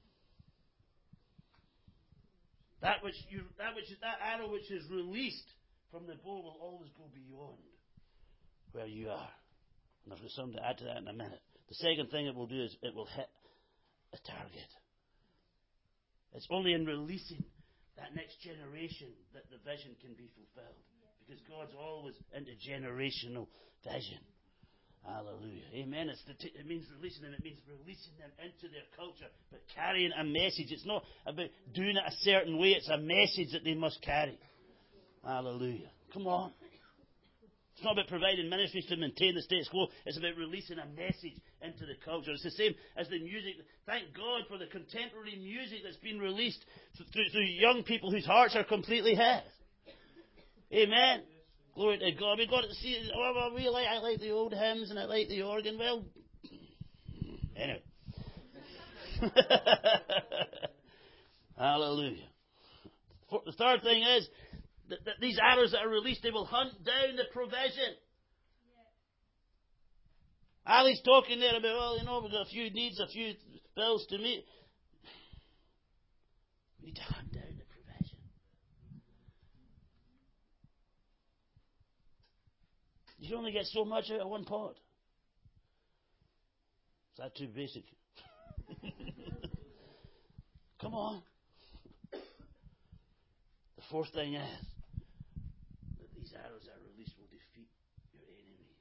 That arrow which is released from the bow will always go beyond where you are. And I've got something to add to that in a minute. The second thing it will do is it will hit a target. It's only in releasing that next generation that the vision can be fulfilled. Because God's always into generational vision. Hallelujah. Amen. It means releasing them. It means releasing them into their culture, but carrying a message. It's not about doing it a certain way. It's a message that they must carry. Hallelujah. Come on. It's not about providing ministries to maintain the status quo. It's about releasing a message into the culture. It's the same as the music. Thank God for the contemporary music that's been released through young people whose hearts are completely His. Amen. Glory to God. We've got to see. I like the old hymns and I like the organ. Well, anyway. Hallelujah. The third thing is that these arrows that are released, they will hunt down the provision. Yeah. Ali's talking there about, we've got a few needs, a few bills to meet. We need to hunt down the provision. You only get so much out of one pot. Is that too basic? Come on. The fourth thing is that these arrows that are released will defeat your enemies.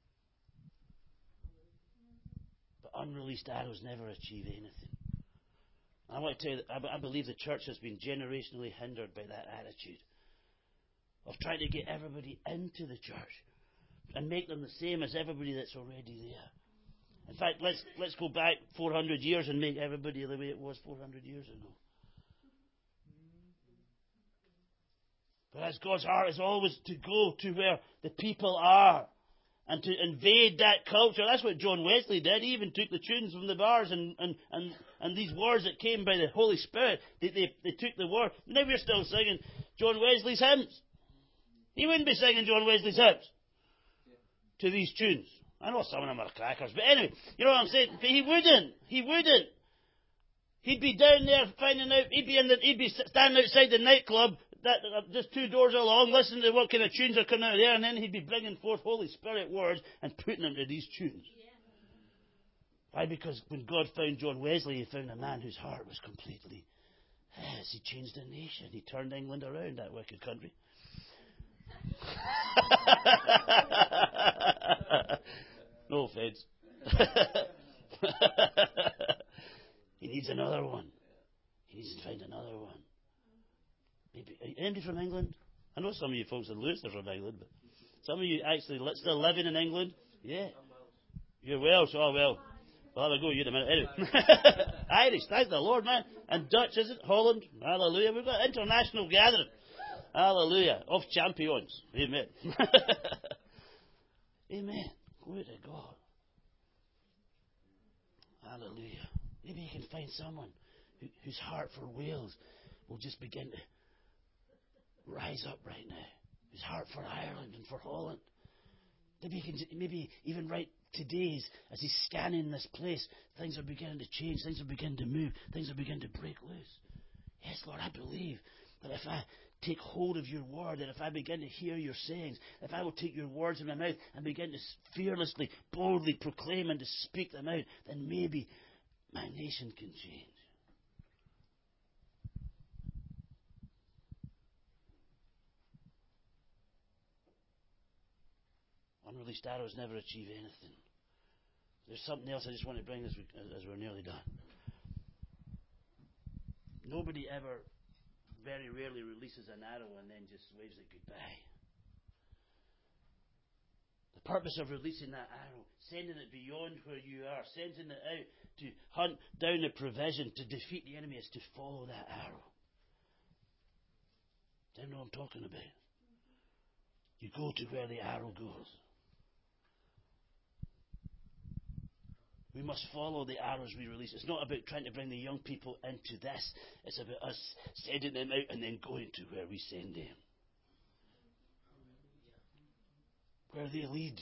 But unreleased arrows never achieve anything. I want to tell you that I believe the church has been generationally hindered by that attitude of trying to get everybody into the church and make them the same as everybody that's already there. In fact, let's go back 400 years and make everybody the way it was 400 years ago. But as God's heart is always to go to where the people are and to invade that culture. That's what John Wesley did. He even took the tunes from the bars and these words that came by the Holy Spirit. They took the word. Now we're still singing John Wesley's hymns. He wouldn't be singing John Wesley's hymns to these tunes. I know some of them are crackers, but anyway, you know what I'm saying? But he wouldn't. He wouldn't. He'd be down there finding out. He'd be standing outside the nightclub, just 2 doors along, listening to what kind of tunes are coming out of there, and then he'd be bringing forth Holy Spirit words and putting them to these tunes. Why? Because when God found John Wesley, He found a man whose heart was completely his. He changed the nation. He turned England around, that wicked country. No offense. He needs another one. He needs to find another one. Maybe anybody from England? I know some of you folks in Lewis are from England, but some of you actually still living in England. Yeah. You're Welsh. Oh, well. Well, have a go you in a minute. Anyway. Irish. Thank the Lord, man. And Dutch, is it? Holland. Hallelujah. We've got international gathering. Hallelujah. Of champions. Amen. Amen. Glory to God. Hallelujah. Maybe you can find someone whose heart for Wales will just begin to rise up right now. His heart for Ireland and for Holland. Maybe even right today, as he's scanning this place, things are beginning to change. Things are beginning to move. Things are beginning to break loose. Yes, Lord, I believe that if I take hold of your word, and if I begin to hear your sayings, if I will take your words in my mouth and begin to fearlessly, boldly proclaim and to speak them out, then maybe my nation can change. Unreleased arrows never achieve anything. There's something else I just want to bring as we're nearly done. Nobody ever, very rarely releases an arrow and then just waves it goodbye. The purpose of releasing that arrow, sending it beyond where you are, sending it out to hunt down the provision, to defeat the enemy, is to follow that arrow. Do you know what I'm talking about? You go to where the arrow goes. We must follow the arrows we release. It's not about trying to bring the young people into this. It's about us sending them out and then going to where we send them. Where they lead.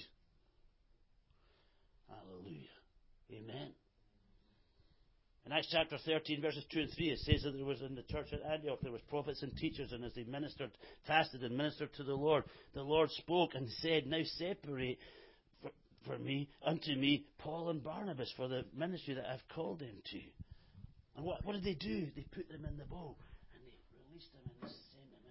Hallelujah. Amen. In Acts chapter 13, verses 2 and 3, it says that there was in the church at Antioch, there was prophets and teachers, and as they fasted and ministered to the Lord spoke and said, now separate unto me, Paul and Barnabas, for the ministry that I've called them to. And what did they do? They put them in the bow, and they released them and they sent them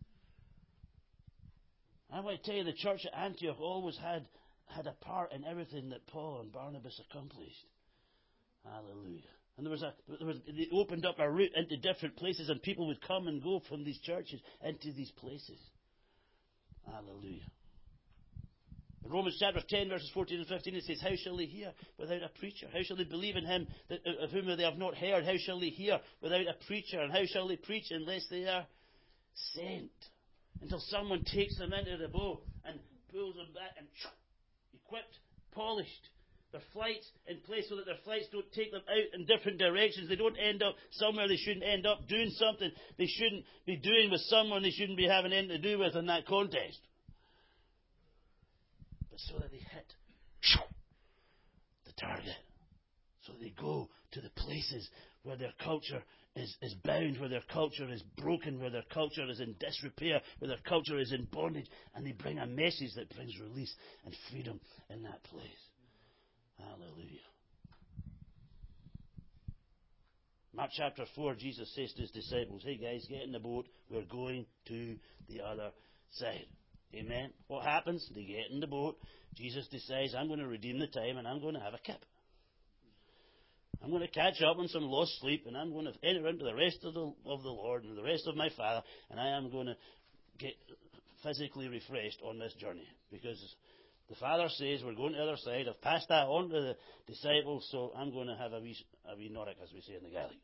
out. I want to tell you, the church at Antioch always had a part in everything that Paul and Barnabas accomplished. Hallelujah. And they opened up a route into different places, and people would come and go from these churches into these places. Hallelujah. In Romans chapter 10, verses 14 and 15, it says, how shall they hear without a preacher? How shall they believe in him of whom they have not heard? How shall they hear without a preacher? And how shall they preach unless they are sent? Until someone takes them into the bow and pulls them back and equipped, polished. Their flights in place so that their flights don't take them out in different directions. They don't end up somewhere they shouldn't end up, doing something they shouldn't be doing with someone they shouldn't be having anything to do with in that context. But so that they hit the target. So they go to the places where their culture is bound, where their culture is broken, where their culture is in disrepair, where their culture is in bondage, and they bring a message that brings release and freedom in that place. Hallelujah. Mark chapter 4, Jesus says to his disciples, hey guys, get in the boat. We're going to the other side. Amen. What happens? They get in the boat. Jesus decides, I'm going to redeem the time and I'm going to have a kip. I'm going to catch up on some lost sleep and I'm going to enter into the rest of the Lord and the rest of my Father, and I am going to get physically refreshed on this journey. Because the Father says we're going to the other side. I've passed that on to the disciples, so I'm going to have a wee Nordic, as we say in the galley.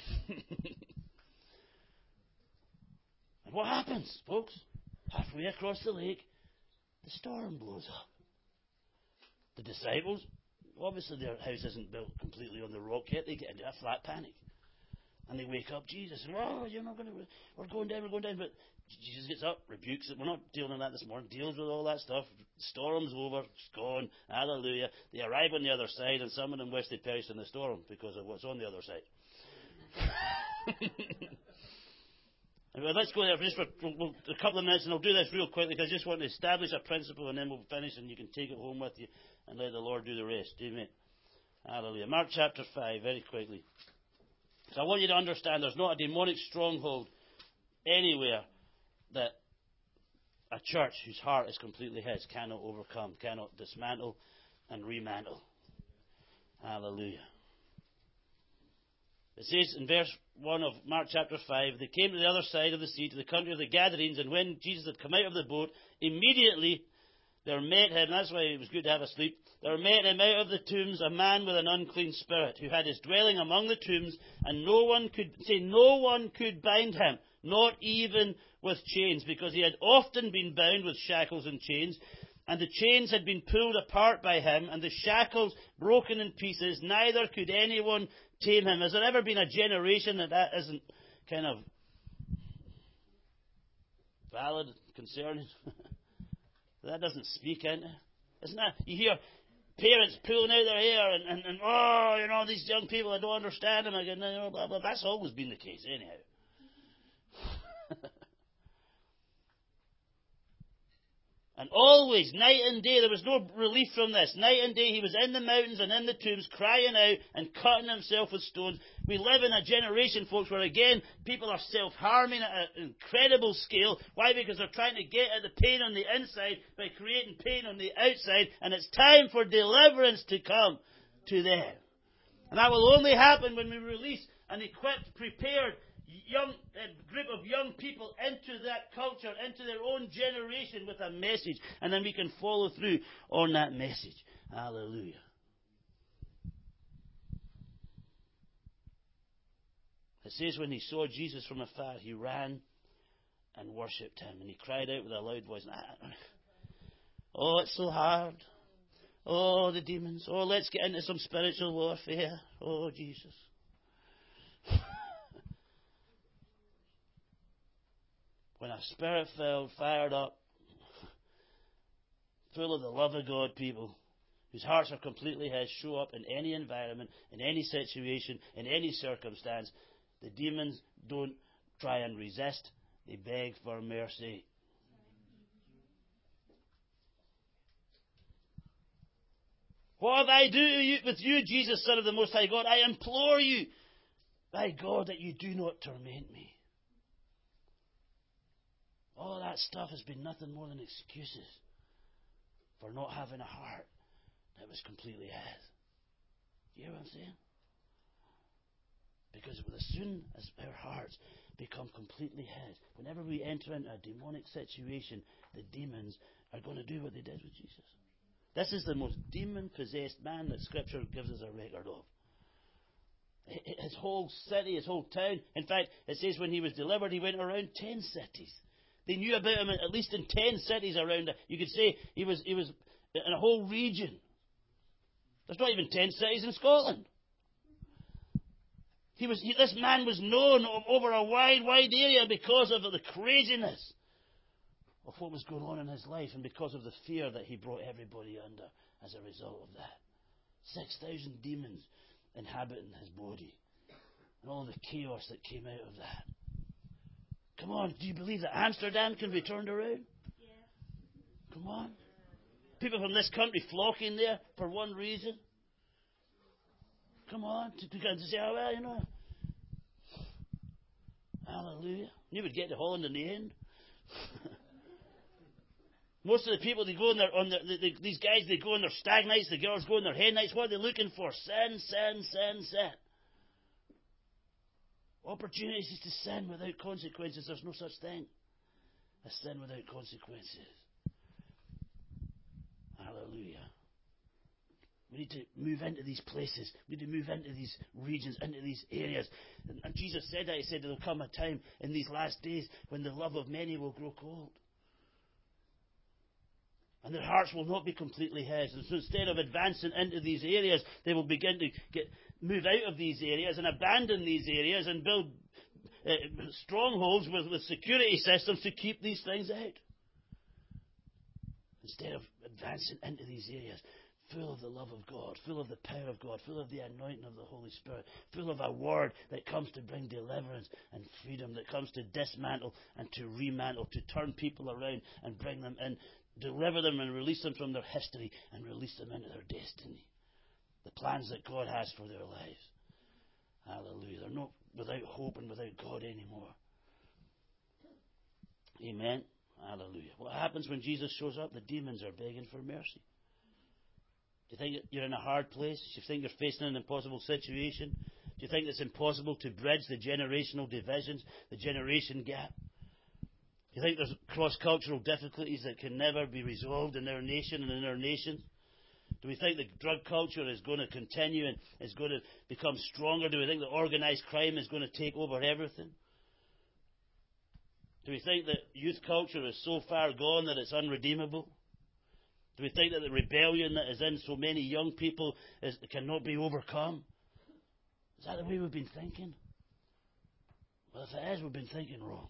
And what happens, folks? Halfway across the lake, the storm blows up. The disciples, obviously their house isn't built completely on the rock yet. They get into a flat panic. And they wake up Jesus. Oh, you're not going to... We're going down. But Jesus gets up, rebukes it. We're not dealing with that this morning. Deals with all that stuff. Storm's over. It's gone. Hallelujah. They arrive on the other side, and some of them wish they perished in the storm because of what's on the other side. Let's go there just for a couple of minutes, and I'll do this real quickly because I just want to establish a principle, and then we'll finish, and you can take it home with you and let the Lord do the rest. Amen. Hallelujah. Mark chapter 5, very quickly. So I want you to understand there's not a demonic stronghold anywhere that a church whose heart is completely His cannot overcome, cannot dismantle and remantle. Hallelujah. It says in verse 1 of Mark chapter 5, they came to the other side of the sea, to the country of the Gadarenes, and when Jesus had come out of the boat, immediately there met him, that's why it was good to have a sleep, there met him out of the tombs a man with an unclean spirit, who had his dwelling among the tombs, and no one could bind him, not even with chains, because he had often been bound with shackles and chains, and the chains had been pulled apart by him, and the shackles broken in pieces, neither could anyone tame him. Has there ever been a generation that isn't kind of valid, concerning? That doesn't speak into? Isn't that? You hear parents pulling out their hair and oh, you know, these young people, I don't understand them. Again, blah, blah, blah. That's always been the case, anyhow. And always, night and day, there was no relief from this. Night and day, he was in the mountains and in the tombs, crying out and cutting himself with stones. We live in a generation, folks, where again, people are self-harming at an incredible scale. Why? Because they're trying to get at the pain on the inside by creating pain on the outside. And it's time for deliverance to come to them. And that will only happen when we release an equipped, prepared, group of young people into that culture, into their own generation with a message, and then we can follow through on that message. Hallelujah. It says when he saw Jesus from afar, he ran and worshipped him, and he cried out with a loud voice, oh, it's so hard. Oh, the demons. Oh, let's get into some spiritual warfare. Oh, Jesus. When a spirit-filled, fired up, full of the love of God people, whose hearts are completely His, show up in any environment, in any situation, in any circumstance, the demons don't try and resist, they beg for mercy. What have I do with you, Jesus, Son of the Most High God? I implore you, by God, that you do not torment me. All that stuff has been nothing more than excuses for not having a heart that was completely His. You hear what I'm saying? Because as soon as our hearts become completely His, whenever we enter into a demonic situation, the demons are going to do what they did with Jesus. This is the most demon-possessed man that Scripture gives us a record of. His whole city, his whole town. In fact, it says when he was delivered, he went around 10 cities. They knew about him at least in 10 cities around it. You could say he was in a whole region. There's not even 10 cities in Scotland. This man was known over a wide area because of the craziness of what was going on in his life and because of the fear that he brought everybody under as a result of that. 6,000 demons inhabiting his body and all the chaos that came out of that. Come on, do you believe that Amsterdam can be turned around? Yeah. Come on. People from this country flocking there for one reason. Come on, to say, oh, well, you know. Hallelujah. You would get to Holland in the end. Most of the people, they go on these guys, they go on their stag nights, the girls go on their hen nights. What are they looking for? Sin. Opportunities to sin without consequences. There's no such thing as sin without consequences. Hallelujah. We need to move into these places. We need to move into these regions, into these areas. And Jesus said that. He said there will come a time in these last days when the love of many will grow cold. And their hearts will not be completely His. And so instead of advancing into these areas, they will begin to move out of these areas and abandon these areas and build strongholds with security systems to keep these things out. Instead of advancing into these areas, full of the love of God, full of the power of God, full of the anointing of the Holy Spirit, full of a word that comes to bring deliverance and freedom, that comes to dismantle and to remantle, to turn people around and bring them in, deliver them and release them from their history and release them into their destiny. The plans that God has for their lives. Hallelujah. They're not without hope and without God anymore. Amen. Hallelujah. What happens when Jesus shows up? The demons are begging for mercy. Do you think you're in a hard place? Do you think you're facing an impossible situation? Do you think it's impossible to bridge the generational divisions, the generation gap? Do you think there's cross-cultural difficulties that can never be resolved in our nation and in our nations? Do we think the drug culture is going to continue and is going to become stronger? Do we think that organised crime is going to take over everything? Do we think that youth culture is so far gone that it's unredeemable? Do we think that the rebellion that is in so many young people cannot be overcome? Is that the way we've been thinking? Well, if it is, we've been thinking wrong.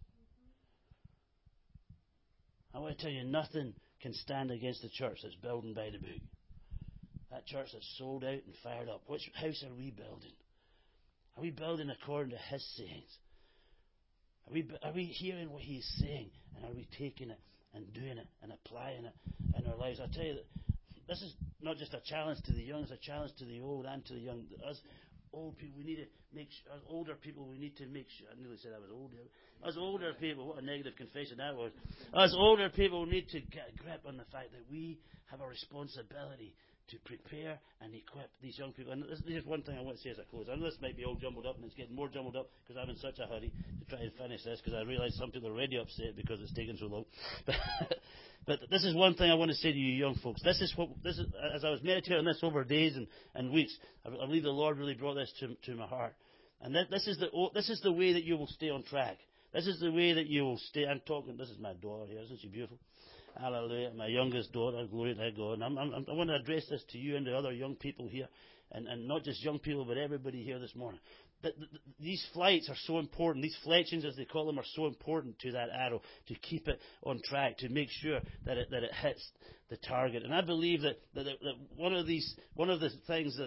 I want to tell you, nothing can stand against the church that's building by the book. That church that's sold out and fired up. Which house are we building? Are we building according to His sayings? Are we hearing what He's saying? And are we taking it and doing it and applying it in our lives? I tell you that this is not just a challenge to the young, it's a challenge to the old and to the young. Us old people, we need to make sure, as older people, we need to make sure. I nearly said I was older. As older people, what a negative confession that was. As older people, we need to get a grip on the fact that we have a responsibility to prepare and equip these young people. And this is one thing I want to say as I close. I know this might be all jumbled up, and it's getting more jumbled up because I'm in such a hurry to try and finish this, because I realise some people are already upset because it's taken so long. But this is one thing I want to say to you young folks. This is as I was meditating on this over days and weeks, I believe the Lord really brought this to my heart. And this is the way that you will stay on track. This is the way that you will stay. I'm talking. This is my daughter here. Isn't she beautiful? Hallelujah. My youngest daughter, glory to God. And I want to address this to you and to other young people here, and not just young people, but everybody here this morning. These flights are so important. These fletchings, as they call them, are so important to that arrow, to keep it on track, to make sure that it hits the target. And I believe that one of the things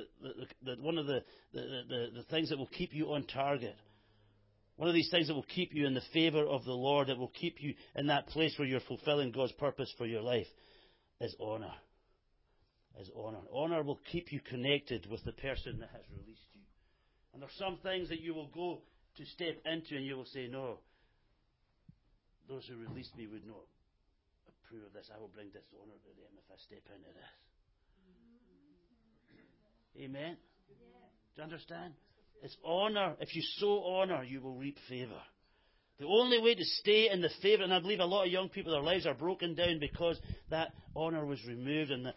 that will keep you on target, one of these things that will keep you in the favour of the Lord, that will keep you in that place where you're fulfilling God's purpose for your life, is honour. Honour will keep you connected with the person that has released you. And there are some things that you will go to step into and you will say, no, those who released me would not approve of this. I will bring dishonour to them if I step into this. Amen? Do you understand? It's honour. If you sow honour, you will reap favour. The only way to stay in the favour, and I believe a lot of young people, their lives are broken down because that honour was removed, and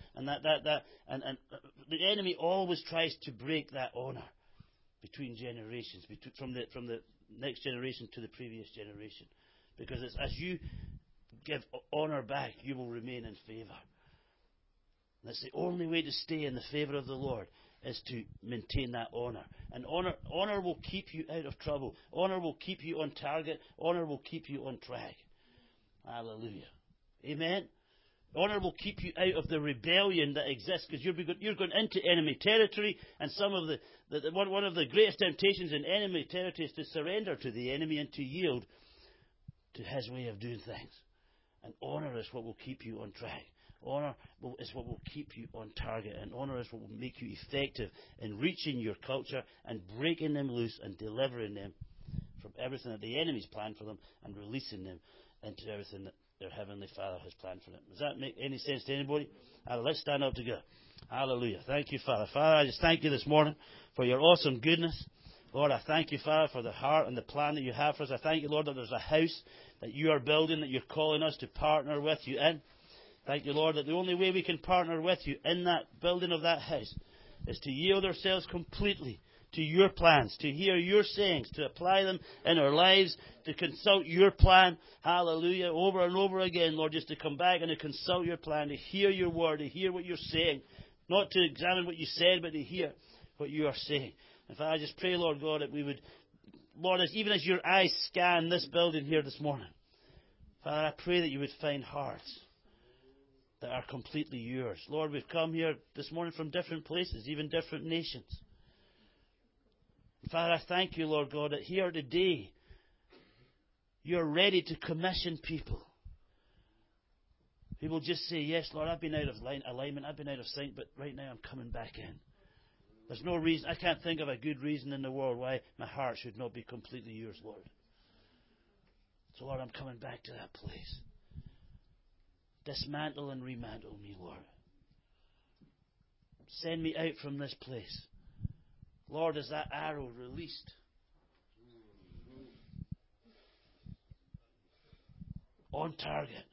the enemy always tries to break that honour between generations, from the next generation to the previous generation, because it's, as you give honour back, you will remain in favour. That's the only way to stay in the favour of the Lord, is to maintain that honour. And honour will keep you out of trouble. Honour will keep you on target. Honour will keep you on track. Hallelujah. Amen? Honour will keep you out of the rebellion that exists, because you're going into enemy territory, and one of the greatest temptations in enemy territory is to surrender to the enemy and to yield to his way of doing things. And honour is what will keep you on track. Honour is what will keep you on target, and honour is what will make you effective in reaching your culture and breaking them loose and delivering them from everything that the enemy's planned for them and releasing them into everything that their Heavenly Father has planned for them. Does that make any sense to anybody? Let's stand up together. Hallelujah. Thank you, Father. Father, I just thank you this morning for your awesome goodness. Lord, I thank you, Father, for the heart and the plan that you have for us. I thank you, Lord, that there's a house that you are building, that you're calling us to partner with you in. Thank you, Lord, that the only way we can partner with you in that building of that house is to yield ourselves completely to your plans, to hear your sayings, to apply them in our lives, to consult your plan, hallelujah, over and over again, Lord, just to come back and to consult your plan, to hear your word, to hear what you're saying, not to examine what you said, but to hear what you are saying. And Father, I just pray, Lord God, that we would, Lord, even as your eyes scan this building here this morning, Father, I pray that you would find hearts that are completely yours. Lord, we've come here this morning from different places, even different nations. Father, I thank you, Lord God, that here today you're ready to commission people. People just say, yes, Lord, I've been out of alignment, I've been out of sync, but right now I'm coming back in. There's no reason, I can't think of a good reason in the world why my heart should not be completely yours, Lord. So, Lord, I'm coming back to that place. Dismantle and remantle me, Lord. Send me out from this place. Lord, as that arrow released on target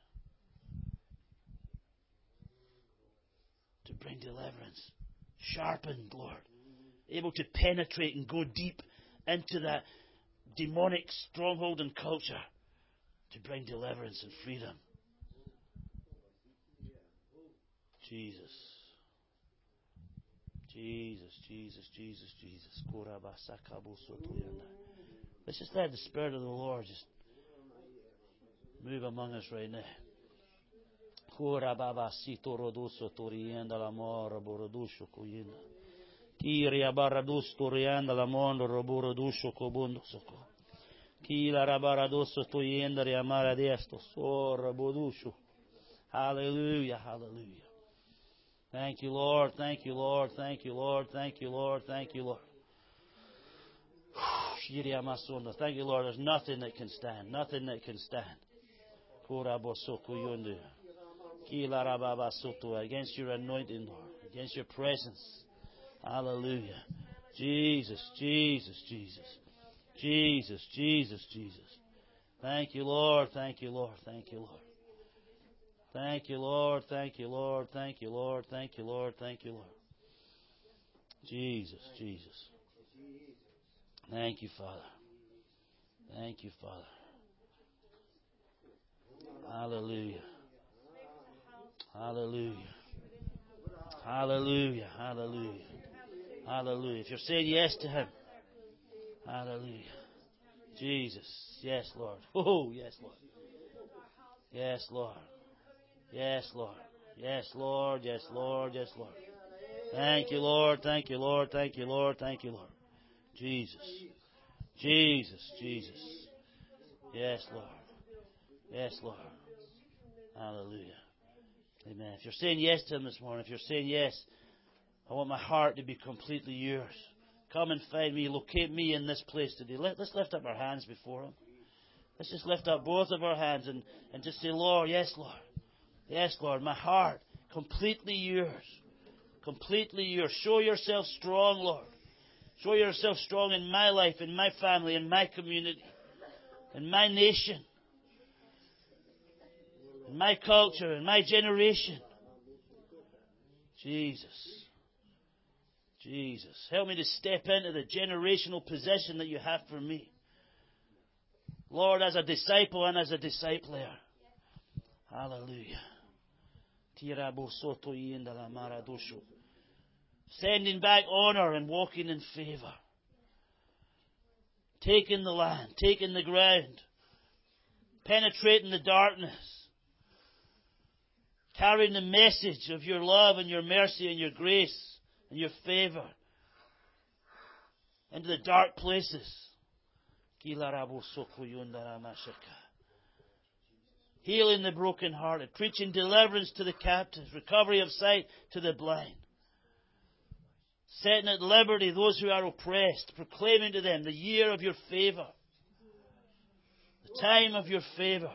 to bring deliverance, sharpened, Lord, able to penetrate and go deep into that demonic stronghold and culture to bring deliverance and freedom. Jesus. Jesus, Jesus, Jesus, Jesus. Let's just let the Spirit of the Lord just move among us right now. Hallelujah, hallelujah. Thank you, Lord. Thank you, Lord. Thank you, Lord. Thank you, Lord. Thank you, Lord. Thank you, Lord. There's nothing that can stand. Nothing that can stand. Against your anointing, Lord. Against your presence. Hallelujah. Jesus, Jesus, Jesus. Jesus, Jesus, Jesus. Thank you, Lord. Thank you, Lord. Thank you, Lord. Thank you, Lord. Thank you, Lord. Thank you, Lord. Thank you, Lord. Thank you, Lord. Jesus, Jesus. Thank you, Father. Thank you, Father. Hallelujah. Hallelujah. Hallelujah. Hallelujah. Hallelujah. If you're saying yes to Him, hallelujah. Jesus. Yes, Lord. Oh, yes, Lord. Yes, Lord. Yes, Lord. Yes, Lord. Yes, Lord. Yes, Lord. Thank you, Lord. Thank you, Lord. Thank you, Lord. Thank you, Lord. Jesus. Jesus. Jesus. Yes, Lord. Yes, Lord. Hallelujah. Amen. If you're saying yes to Him this morning, if you're saying yes, I want my heart to be completely yours. Come and find me. Locate me in this place today. Let's lift up our hands before Him. Let's just lift up both of our hands and just say, Lord, yes, Lord. Yes, Lord, my heart, completely yours. Completely yours. Show yourself strong, Lord. Show yourself strong in my life, in my family, in my community, in my nation, in my culture, in my generation. Jesus. Jesus. Help me to step into the generational position that you have for me. Lord, as a disciple and as a discipler. Hallelujah. Sending back honor and walking in favor. Taking the land, taking the ground. Penetrating the darkness. Carrying the message of your love and your mercy and your grace and your favor into the dark places. Healing the brokenhearted, preaching deliverance to the captives, recovery of sight to the blind, setting at liberty those who are oppressed, proclaiming to them the year of your favor, the time of your favor,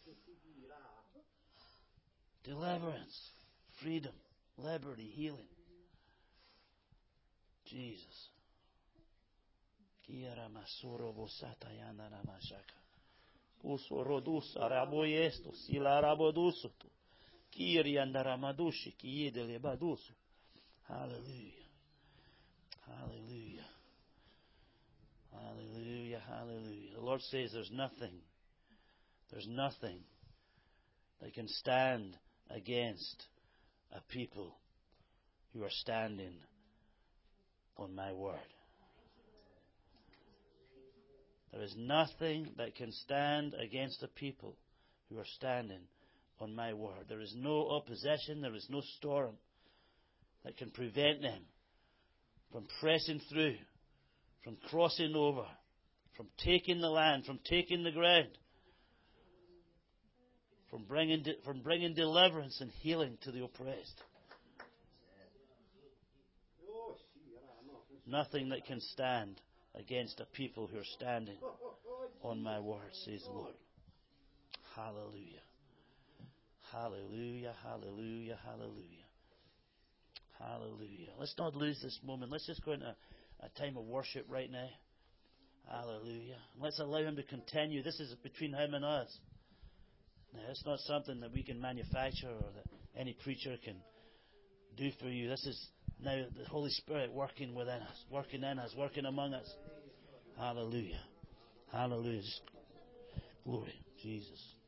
deliverance, freedom, liberty, healing. Jesus. Hallelujah. Hallelujah. Hallelujah, hallelujah. The Lord says there's nothing that can stand against a people who are standing on my word. There is nothing that can stand against a people who are standing on my word. There is no opposition, there is no storm that can prevent them from pressing through, from crossing over, from taking the land, from taking the ground, from bringing deliverance and healing to the oppressed. Nothing that can stand against a people who are standing on my word, says the Lord. Hallelujah. Hallelujah, hallelujah, hallelujah. Hallelujah. Let's not lose this moment. Let's just go into a time of worship right now. Hallelujah. Let's allow Him to continue. This is between Him and us. Now, it's not something that we can manufacture or that any preacher can do for you. This is now the Holy Spirit working within us, working in us, working among us. Hallelujah. Hallelujah. Glory, Jesus.